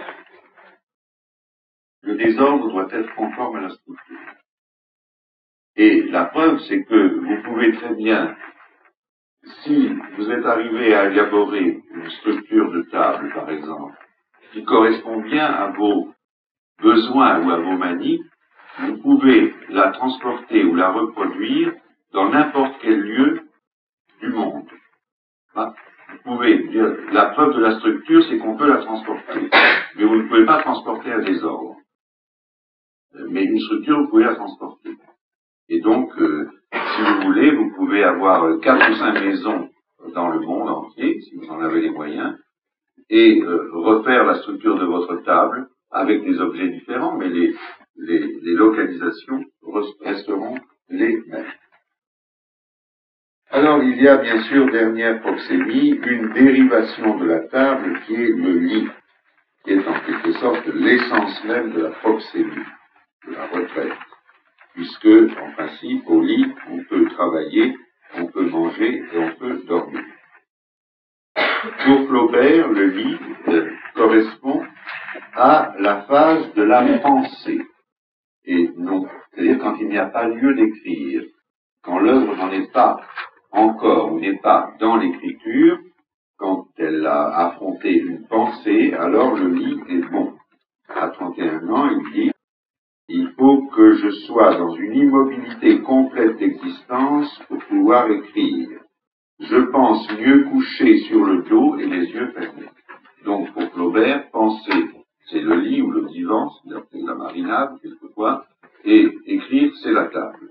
Le désordre doit être conforme à la structure. Et la preuve, c'est que vous pouvez très bien, si vous êtes arrivé à élaborer une structure de table, par exemple, qui correspond bien à vos besoins ou à vos manies, vous pouvez la transporter ou la reproduire dans n'importe quel lieu du monde. Hein? Vous pouvez dire, la preuve de la structure, c'est qu'on peut la transporter, mais vous ne pouvez pas transporter un désordre. Mais une structure, vous pouvez la transporter. Et donc, euh, si vous voulez, vous pouvez avoir quatre ou cinq maisons dans le monde entier, si vous en avez les moyens, et euh, refaire la structure de votre table avec des objets différents, mais les, les, les localisations resteront les mêmes. Alors, il y a bien sûr, dernière proxémie, une dérivation de la table qui est le lit, qui est en quelque sorte l'essence même de la proxémie, de la retraite. Puisque, en principe, au lit, on peut travailler, on peut manger et on peut dormir. Pour Flaubert, le lit euh, correspond à la phase de la pensée, et non, c'est-à-dire quand il n'y a pas lieu d'écrire, quand l'œuvre n'en est pas encore, ou n'est pas dans l'écriture, quand elle a affronté une pensée, alors le lit est bon. À trente et un ans, il dit il faut que je sois dans une immobilité complète d'existence pour pouvoir écrire. Je pense mieux coucher sur le dos et les yeux fermés. Donc, pour Flaubert, penser c'est le lit ou le divan, c'est la marinade, quelquefois, et écrire, c'est la table.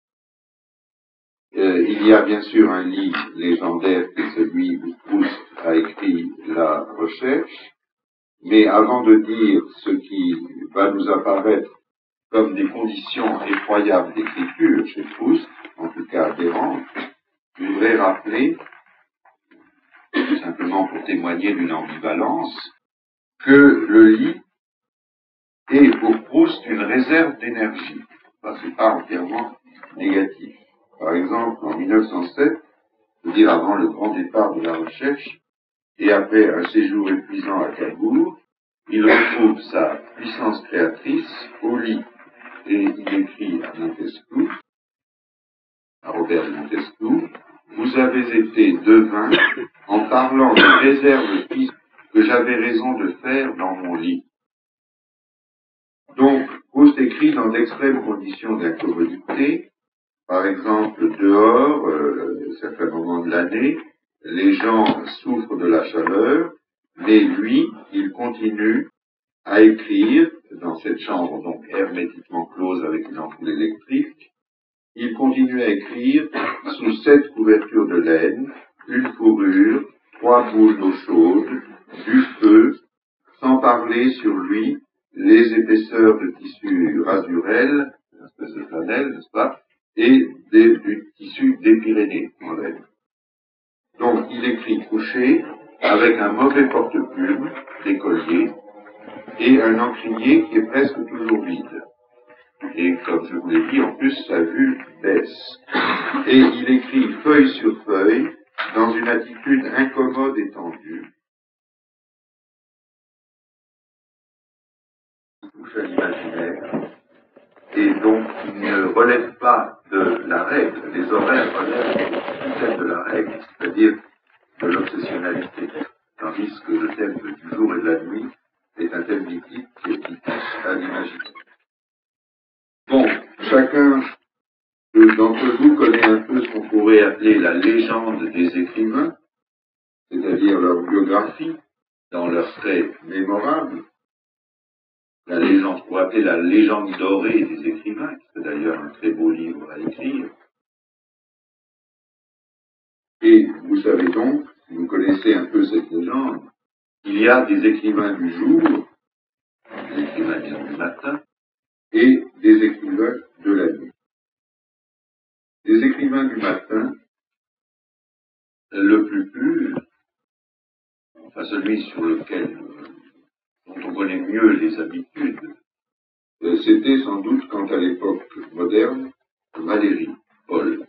Euh, il y a bien sûr un lit légendaire qui est celui où Proust a écrit la recherche, mais avant de dire ce qui va nous apparaître comme des conditions effroyables d'écriture chez Proust, en tout cas aberrantes, je voudrais rappeler, tout simplement pour témoigner d'une ambivalence, que le lit est pour Proust une réserve d'énergie. Ça, c'est pas entièrement négatif. Par exemple, en mille neuf cent sept, c'est-à-dire avant le grand départ de la recherche, et après un séjour épuisant à Cabourg, il retrouve sa puissance créatrice au lit. Et il écrit à Montesquieu, à Robert de Montesquieu, « Vous avez été devin en parlant de réserve physique que j'avais raison de faire dans mon lit. » Donc, Proust écrit dans d'extrêmes conditions d'incommodité. Par exemple, dehors, euh, certains moments de l'année, les gens souffrent de la chaleur, mais lui, il continue à écrire dans cette chambre donc hermétiquement close avec une ampoule électrique. Il continue à écrire sous sept couvertures de laine, une fourrure, trois boules d'eau chaude, du feu, sans parler sur lui les épaisseurs de tissu rasurel, une espèce de flanelle, n'est-ce pas, et des, du tissu des Pyrénées en laine. Donc il écrit couché avec un mauvais porte-plume d'écolier et un encrier qui est presque toujours vide. Et comme je vous l'ai dit, en plus, sa vue baisse. Et il écrit feuille sur feuille, dans une attitude incommode et tendue. Il touche à l'imaginaire. Et donc, il ne relève pas de la règle. Les horaires relèvent du thème de la règle, c'est-à-dire de l'obsessionnalité. Tandis que le thème du jour et de la nuit est un thème mythique qui touche à l'imaginaire. Bon, chacun d'entre vous connaît un peu ce qu'on pourrait appeler la légende des écrivains, c'est-à-dire leur biographie, dans leurs traits mémorables. La légende, qu'on pourrait appeler la légende dorée des écrivains, qui c'est d'ailleurs un très beau livre à écrire. Et vous savez donc, si vous connaissez un peu cette légende, il y a des écrivains du jour, des écrivains du matin, et des écrivains de la nuit. Les écrivains du matin, le plus pur, enfin celui sur lequel, dont on connaît mieux les habitudes, c'était sans doute, quant à l'époque moderne, Valéry, Paul.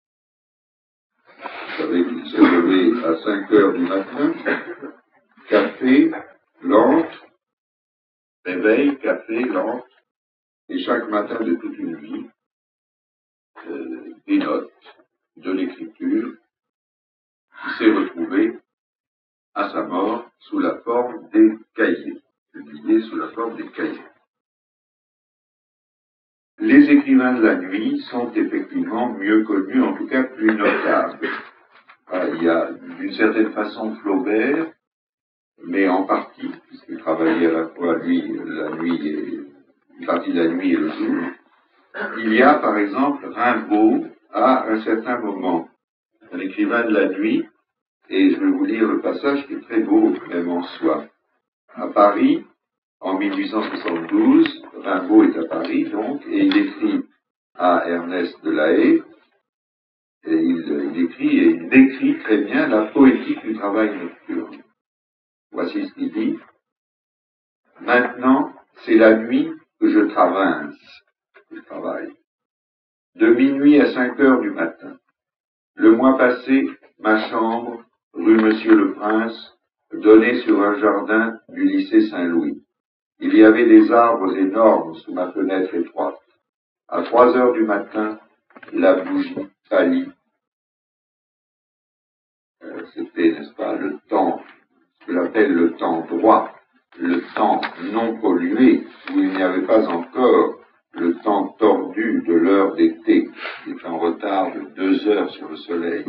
Vous savez qu'il s'est levé à cinq heures du matin, café, lente, réveil, café, lente, et chaque matin de toute une vie, euh, des notes, de l'écriture, qui s'est retrouvé à sa mort sous la forme des cahiers, publiés sous la forme des cahiers. Les écrivains de la nuit sont effectivement mieux connus, en tout cas plus notables. Ah, il y a d'une certaine façon Flaubert, mais en partie, puisqu'il travaillait à la fois lui, la nuit et une partie de la nuit et le jour. Il y a par exemple Rimbaud à un certain moment, un écrivain de la nuit, et je vais vous lire le passage qui est très beau même en soi. À Paris, en mille huit cent soixante-douze, Rimbaud est à Paris donc, et il écrit à Ernest de La Haye, et il, il écrit et il décrit très bien la poétique du travail nocturne. Voici ce qu'il dit. « Maintenant, c'est la nuit que je travaille, que je travaille. De minuit à cinq heures du matin. Le mois passé, ma chambre, rue Monsieur le Prince, donnait sur un jardin du lycée Saint-Louis. Il y avait des arbres énormes sous ma fenêtre étroite. À trois heures du matin, la bougie pâlit. Euh, C'était, n'est-ce pas, le temps, ce que j'appelle le temps droit, le temps non pollué, où il n'y avait pas encore le temps tordu de l'heure d'été, qui est en retard de deux heures sur le soleil.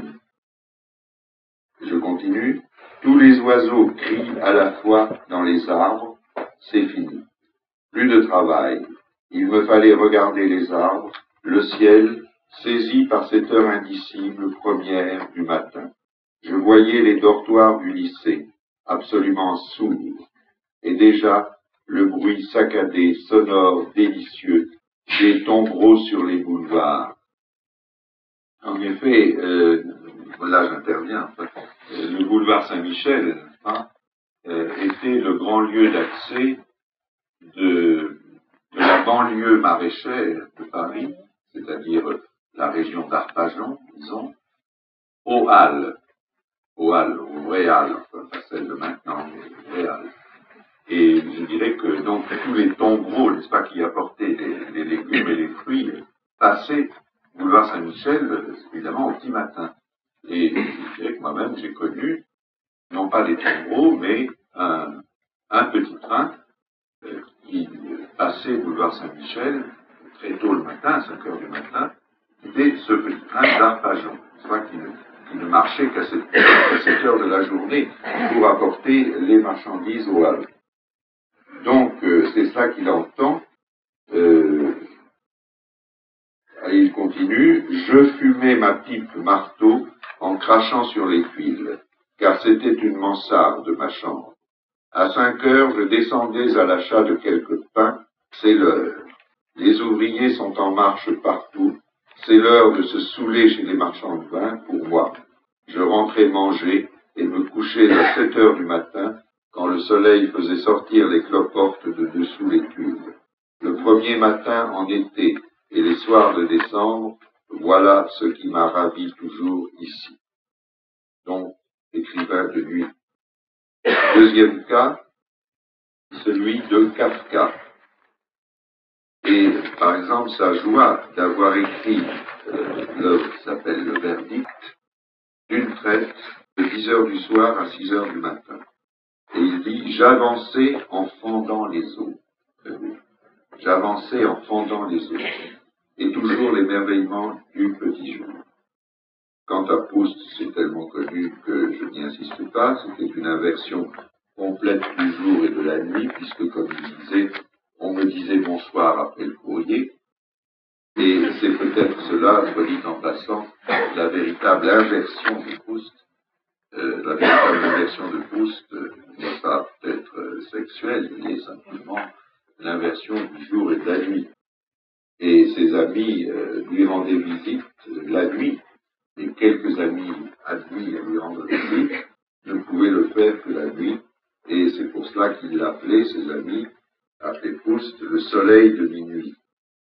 Je continue. Tous les oiseaux crient à la fois dans les arbres, c'est fini. Plus de travail. Il me fallait regarder les arbres, le ciel, saisi par cette heure indicible première du matin. Je voyais les dortoirs du lycée, absolument sourds, et déjà le bruit saccadé, sonore, délicieux, des tombereaux sur les boulevards. En effet, euh, là j'interviens, enfin, le boulevard Saint-Michel hein, euh, était le grand lieu d'accès de, de la banlieue maraîchère de Paris, c'est-à-dire la région d'Arpajon, disons, aux Halles, aux Halles, aux vraies Halles, enfin pas celles de maintenant, mais aux vraies Halles. Et je dirais que donc tous les tombereaux, n'est-ce pas, qui apportaient les, les légumes et les fruits, passaient boulevard Saint-Michel, évidemment, au petit matin. Et je dirais que moi-même, j'ai connu, non pas des tombereaux, mais un, un petit train euh, qui passait boulevard Saint-Michel très tôt le matin, à cinq heures du matin, c'était ce petit train d'Arpajon, soit qui ne, qui ne marchait qu'à cette, à cette heure de la journée pour apporter les marchandises aux Halles. Donc, euh, c'est cela qu'il entend. Euh, et il continue, je fumais ma pipe marteau en crachant sur les tuiles, car c'était une mansarde de ma chambre. À cinq heures, je descendais à l'achat de quelques pains, c'est l'heure. Les ouvriers sont en marche partout, c'est l'heure de se saouler chez les marchands de vin pour moi. Je rentrais manger et me couchais à sept heures du matin, quand le soleil faisait sortir les cloportes de dessous les tuiles. Le premier matin en été et les soirs de décembre, voilà ce qui m'a ravi toujours ici. Donc, écrivain de nuit. Deuxième cas, celui de Kafka. Et, par exemple, sa joie d'avoir écrit euh, l'œuvre qui s'appelle Le Verdict, d'une traite de dix heures du soir à six heures du matin. Et il dit, j'avançais en fendant les eaux. J'avançais en fendant les eaux. Et toujours l'émerveillement du petit jour. Quant à Proust, c'est tellement connu que je n'y insiste pas, c'était une inversion complète du jour et de la nuit, puisque, comme il disait, on me disait bonsoir après le courrier, et c'est peut-être cela, soit dit en passant, la véritable inversion de Proust. Euh, la véritable inversion de Proust euh, n'est pas peut-être euh, sexuelle, il est simplement l'inversion du jour et de la nuit. Et ses amis euh, lui rendaient visite euh, la nuit, et quelques amis admis à lui rendre visite ne pouvaient le faire que la nuit, et c'est pour cela qu'il l'appelait, ses amis, appelait Proust, le soleil de minuit.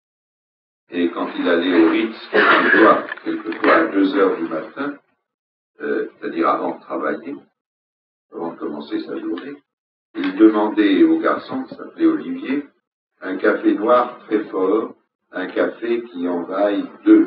Et quand il allait au Ritz, quelquefois, quelquefois à deux heures du matin, euh, c'est-à-dire avant de travailler, avant de commencer sa journée, il demandait au garçon, qui s'appelait Olivier, un café noir très fort, un café qui en vaille deux.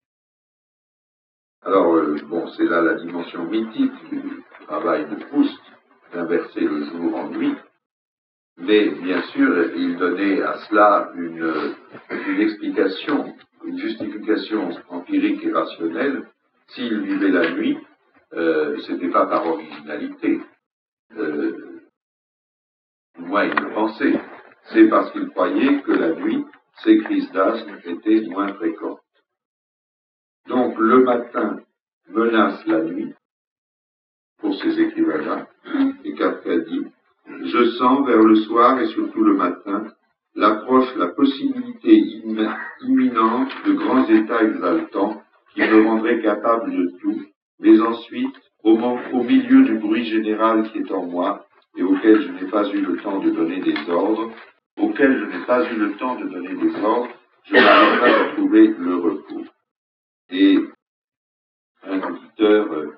Alors, euh, bon, c'est là la dimension mythique du travail de Proust, d'inverser le jour en nuit, mais bien sûr, il donnait à cela une, une explication, une justification empirique et rationnelle. S'il vivait la nuit, euh, c'était pas par originalité. Euh, moi, il le pensait. C'est parce qu'il croyait que la nuit, ces crises d'asthme étaient moins fréquentes. Donc, le matin menace la nuit, pour ces équivalents, et Kafka dit, je sens vers le soir et surtout le matin l'approche, la possibilité im- imminente de grands états exaltants qui me rendraient capable de tout, mais ensuite, au, au milieu du bruit général qui est en moi et auquel je n'ai pas eu le temps de donner des ordres, auquel je n'ai pas eu le temps de donner des ordres, je n'arrive pas à trouver le repos. Et un auditeur euh,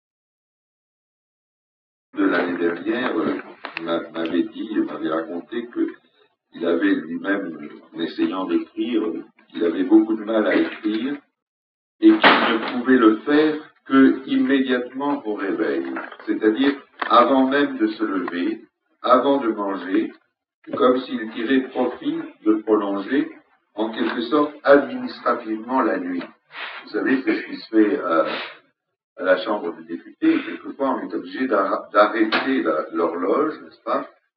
de l'année dernière euh, m'avait dit, m'avait raconté qu'il avait lui-même, en essayant d'écrire, qu'il avait beaucoup de mal à écrire et qu'il ne pouvait le faire que immédiatement au réveil, c'est-à-dire avant même de se lever, avant de manger, comme s'il tirait profit de prolonger en quelque sorte administrativement la nuit. Vous savez, c'est ce qui se fait à, à la Chambre des députés. Quelquefois, on est obligé d'arrêter l'horloge, n'est-ce pas,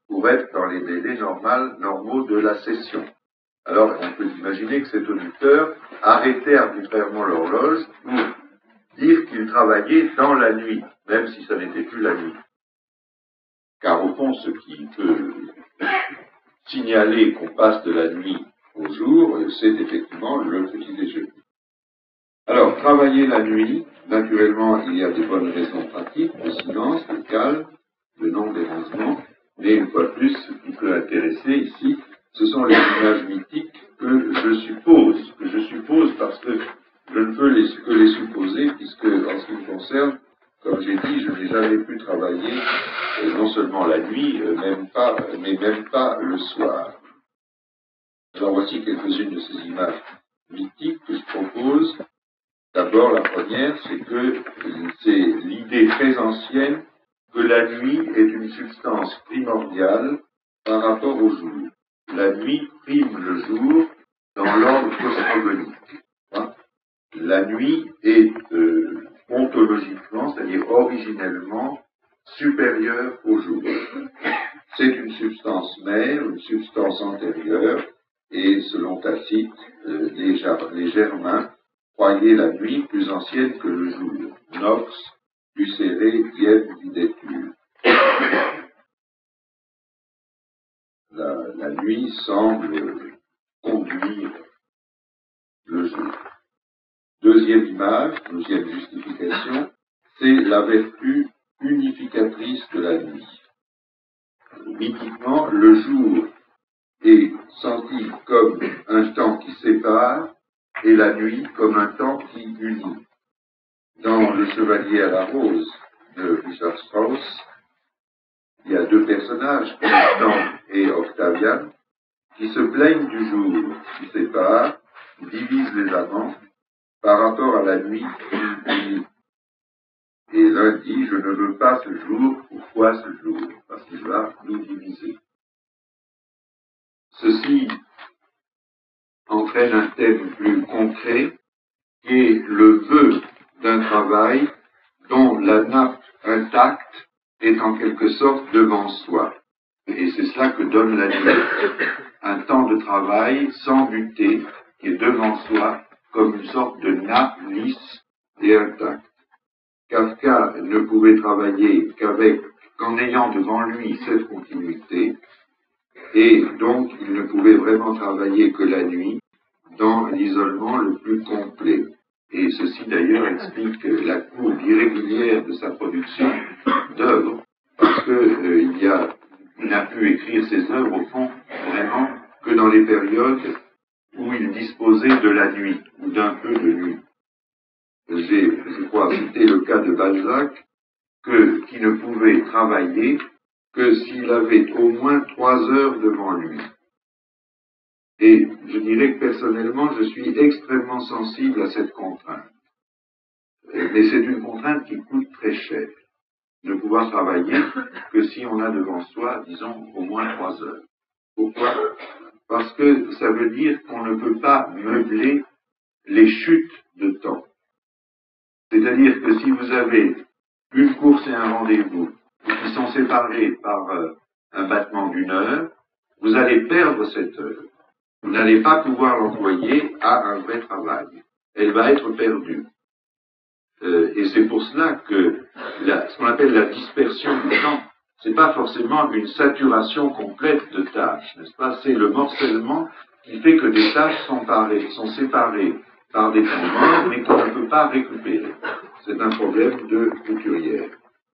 pour être dans les délais normaux, normaux de la session. Alors, on peut imaginer que cet auditeur arrêtait arbitrairement l'horloge pour dire qu'il travaillait dans la nuit, même si ça n'était plus la nuit. Car au fond, ce qui peut signaler qu'on passe de la nuit au jour, c'est effectivement le petit déjeuner. Alors, travailler la nuit, naturellement, il y a des bonnes raisons pratiques, le silence, le calme, le non-dérangement, mais une fois de plus, ce qui peut intéresser ici, ce sont les images mythiques que je suppose, que je suppose parce que je ne peux les, que les supposer, puisque en ce qui me concerne, comme j'ai dit, je n'ai jamais pu travailler, euh, non seulement la nuit, euh, même pas, mais même pas le soir. Alors voici quelques-unes de ces images mythiques que je propose. D'abord, la première, c'est que c'est l'idée très ancienne que la nuit est une substance primordiale par rapport au jour. La nuit prime le jour dans l'ordre cosmogonique. Hein? La nuit est euh, ontologiquement, c'est-à-dire originellement, supérieure au jour. C'est une substance mère, une substance antérieure, et selon Tacite, euh, les, les Germains croyaient la nuit plus ancienne que le jour. Nox, lucere, diem, videtur. La, la nuit semble conduire le jour. Deuxième image, deuxième justification, c'est la vertu unificatrice de la nuit. Mythiquement, le jour est senti comme un temps qui sépare et la nuit comme un temps qui unit. Dans Le Chevalier à la Rose de Richard Strauss, il y a deux personnages, Constant et Octavian, qui se plaignent du jour qui sépare, divise les amants par rapport à la nuit qui unit. Et l'un dit, je ne veux pas ce jour, pourquoi ce jour? Parce qu'il va nous diviser. Ceci entraîne un thème plus concret, qui est le vœu d'un travail dont la nappe intacte est en quelque sorte devant soi. Et c'est cela que donne la nuit. Un temps de travail sans buter, qui est devant soi, comme une sorte de nappe lisse et intacte. Kafka ne pouvait travailler qu'avec, qu'en ayant devant lui cette continuité, et donc il ne pouvait vraiment travailler que la nuit, dans l'isolement le plus complet. Et ceci d'ailleurs explique la courbe irrégulière de sa production d'œuvres, parce que euh, il y a, il n'a pu écrire ses œuvres au fond vraiment que dans les périodes où il disposait de la nuit, ou d'un peu de nuit. J'ai, je crois, cité le cas de Balzac, que, qui ne pouvait travailler que s'il avait au moins trois heures devant lui. Et je dirais que personnellement, je suis extrêmement sensible à cette contrainte. Mais c'est une contrainte qui coûte très cher. Ne pouvoir travailler que si on a devant soi, disons, au moins trois heures. Pourquoi? Parce que ça veut dire qu'on ne peut pas meubler les chutes de temps. C'est-à-dire que si vous avez une course et un rendez-vous qui sont séparés par euh, un battement d'une heure, vous allez perdre cette heure. Vous n'allez pas pouvoir l'employer à un vrai travail. Elle va être perdue. Euh, et c'est pour cela que la, ce qu'on appelle la dispersion du temps, c'est pas forcément une saturation complète de tâches, n'est-ce pas? C'est le morcellement qui fait que des tâches sont, parées, sont séparées par des temps morts, mais qu'on ne peut pas récupérer. C'est un problème de couturière.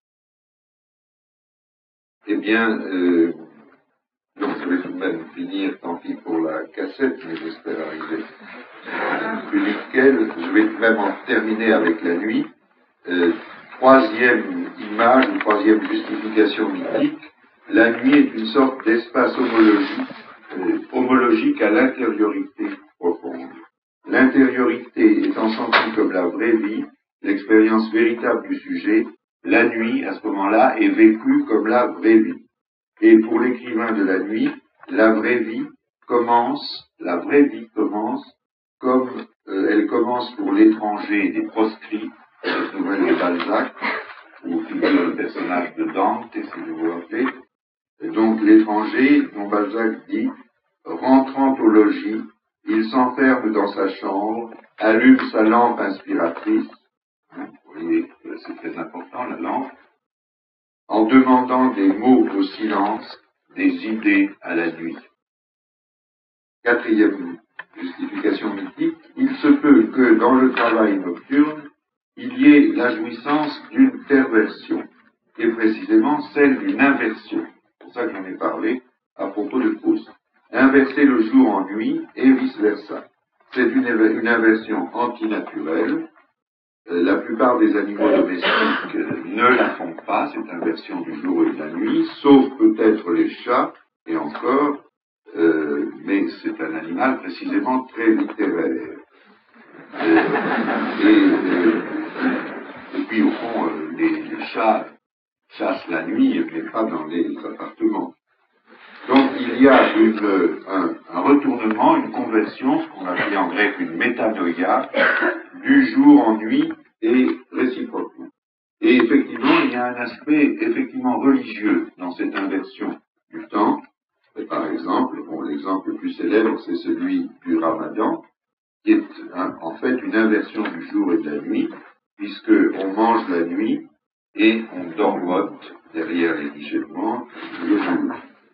Eh bien, euh, donc je vais tout de même finir, tant pis pour la cassette, mais j'espère arriver plus vite qu'elle. Je vais tout de même en terminer avec la nuit. Euh, troisième image, ou troisième justification mythique, la nuit est une sorte d'espace homologique, euh, homologique à l'intériorité profonde. L'intériorité étant sentie comme la vraie vie, l'expérience véritable du sujet, la nuit, à ce moment-là, est vécue comme la vraie vie. Et pour l'écrivain de la nuit, la vraie vie commence, la vraie vie commence, comme euh, elle commence pour l'étranger des proscrits, cette nouvelle de Balzac, où figure le personnage de Dante, si vous vous rappelez, Et donc l'étranger, dont Balzac dit, rentrant au logis, il s'enferme dans sa chambre, allume sa lampe inspiratrice, hein, vous voyez, c'est très important la lampe, en demandant des mots au silence, des idées à la nuit. Quatrième justification mythique, il se peut que dans le travail nocturne, il y ait la jouissance d'une perversion, et précisément celle d'une inversion. C'est pour ça que j'en ai parlé à propos de Proust. Inverser le jour en nuit et vice-versa. C'est une, une inversion antinaturelle. Euh, la plupart des animaux domestiques euh, ne la font pas, cette inversion du jour et de la nuit, sauf peut-être les chats, et encore, euh, mais c'est un animal précisément très littéraire. Euh, et, euh, et puis au fond, euh, les, les chats chassent la nuit, mais pas dans les appartements. Donc il y a une, un, un retournement, une conversion, ce qu'on appelle en grec une métanoïa, du jour en nuit et réciproquement. Et effectivement, il y a un aspect effectivement religieux dans cette inversion du temps. Et par exemple, bon, l'exemple le plus célèbre, c'est celui du Ramadan, qui est un, en fait une inversion du jour et de la nuit, puisque on mange la nuit et on dormote derrière les guichements le jour.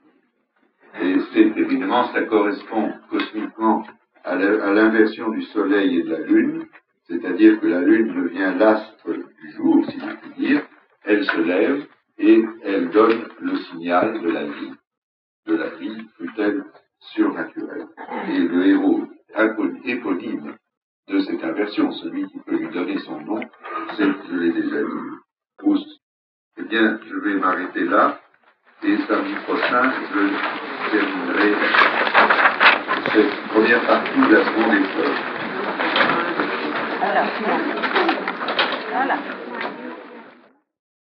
Et c'est évidemment, ça correspond cosmiquement à l'inversion du soleil et de la lune, c'est-à-dire que la lune devient l'astre du jour, si je puis dire, elle se lève et elle donne le signal de la vie, de la vie, fut-elle surnaturelle. Et le héros éponyme de cette inversion, celui qui peut lui donner son nom, c'est, je l'ai déjà dit, Proust. Eh bien, je vais m'arrêter là, et samedi prochain, je terminerai cette première partie de la seconde épreuve. Voilà. Voilà.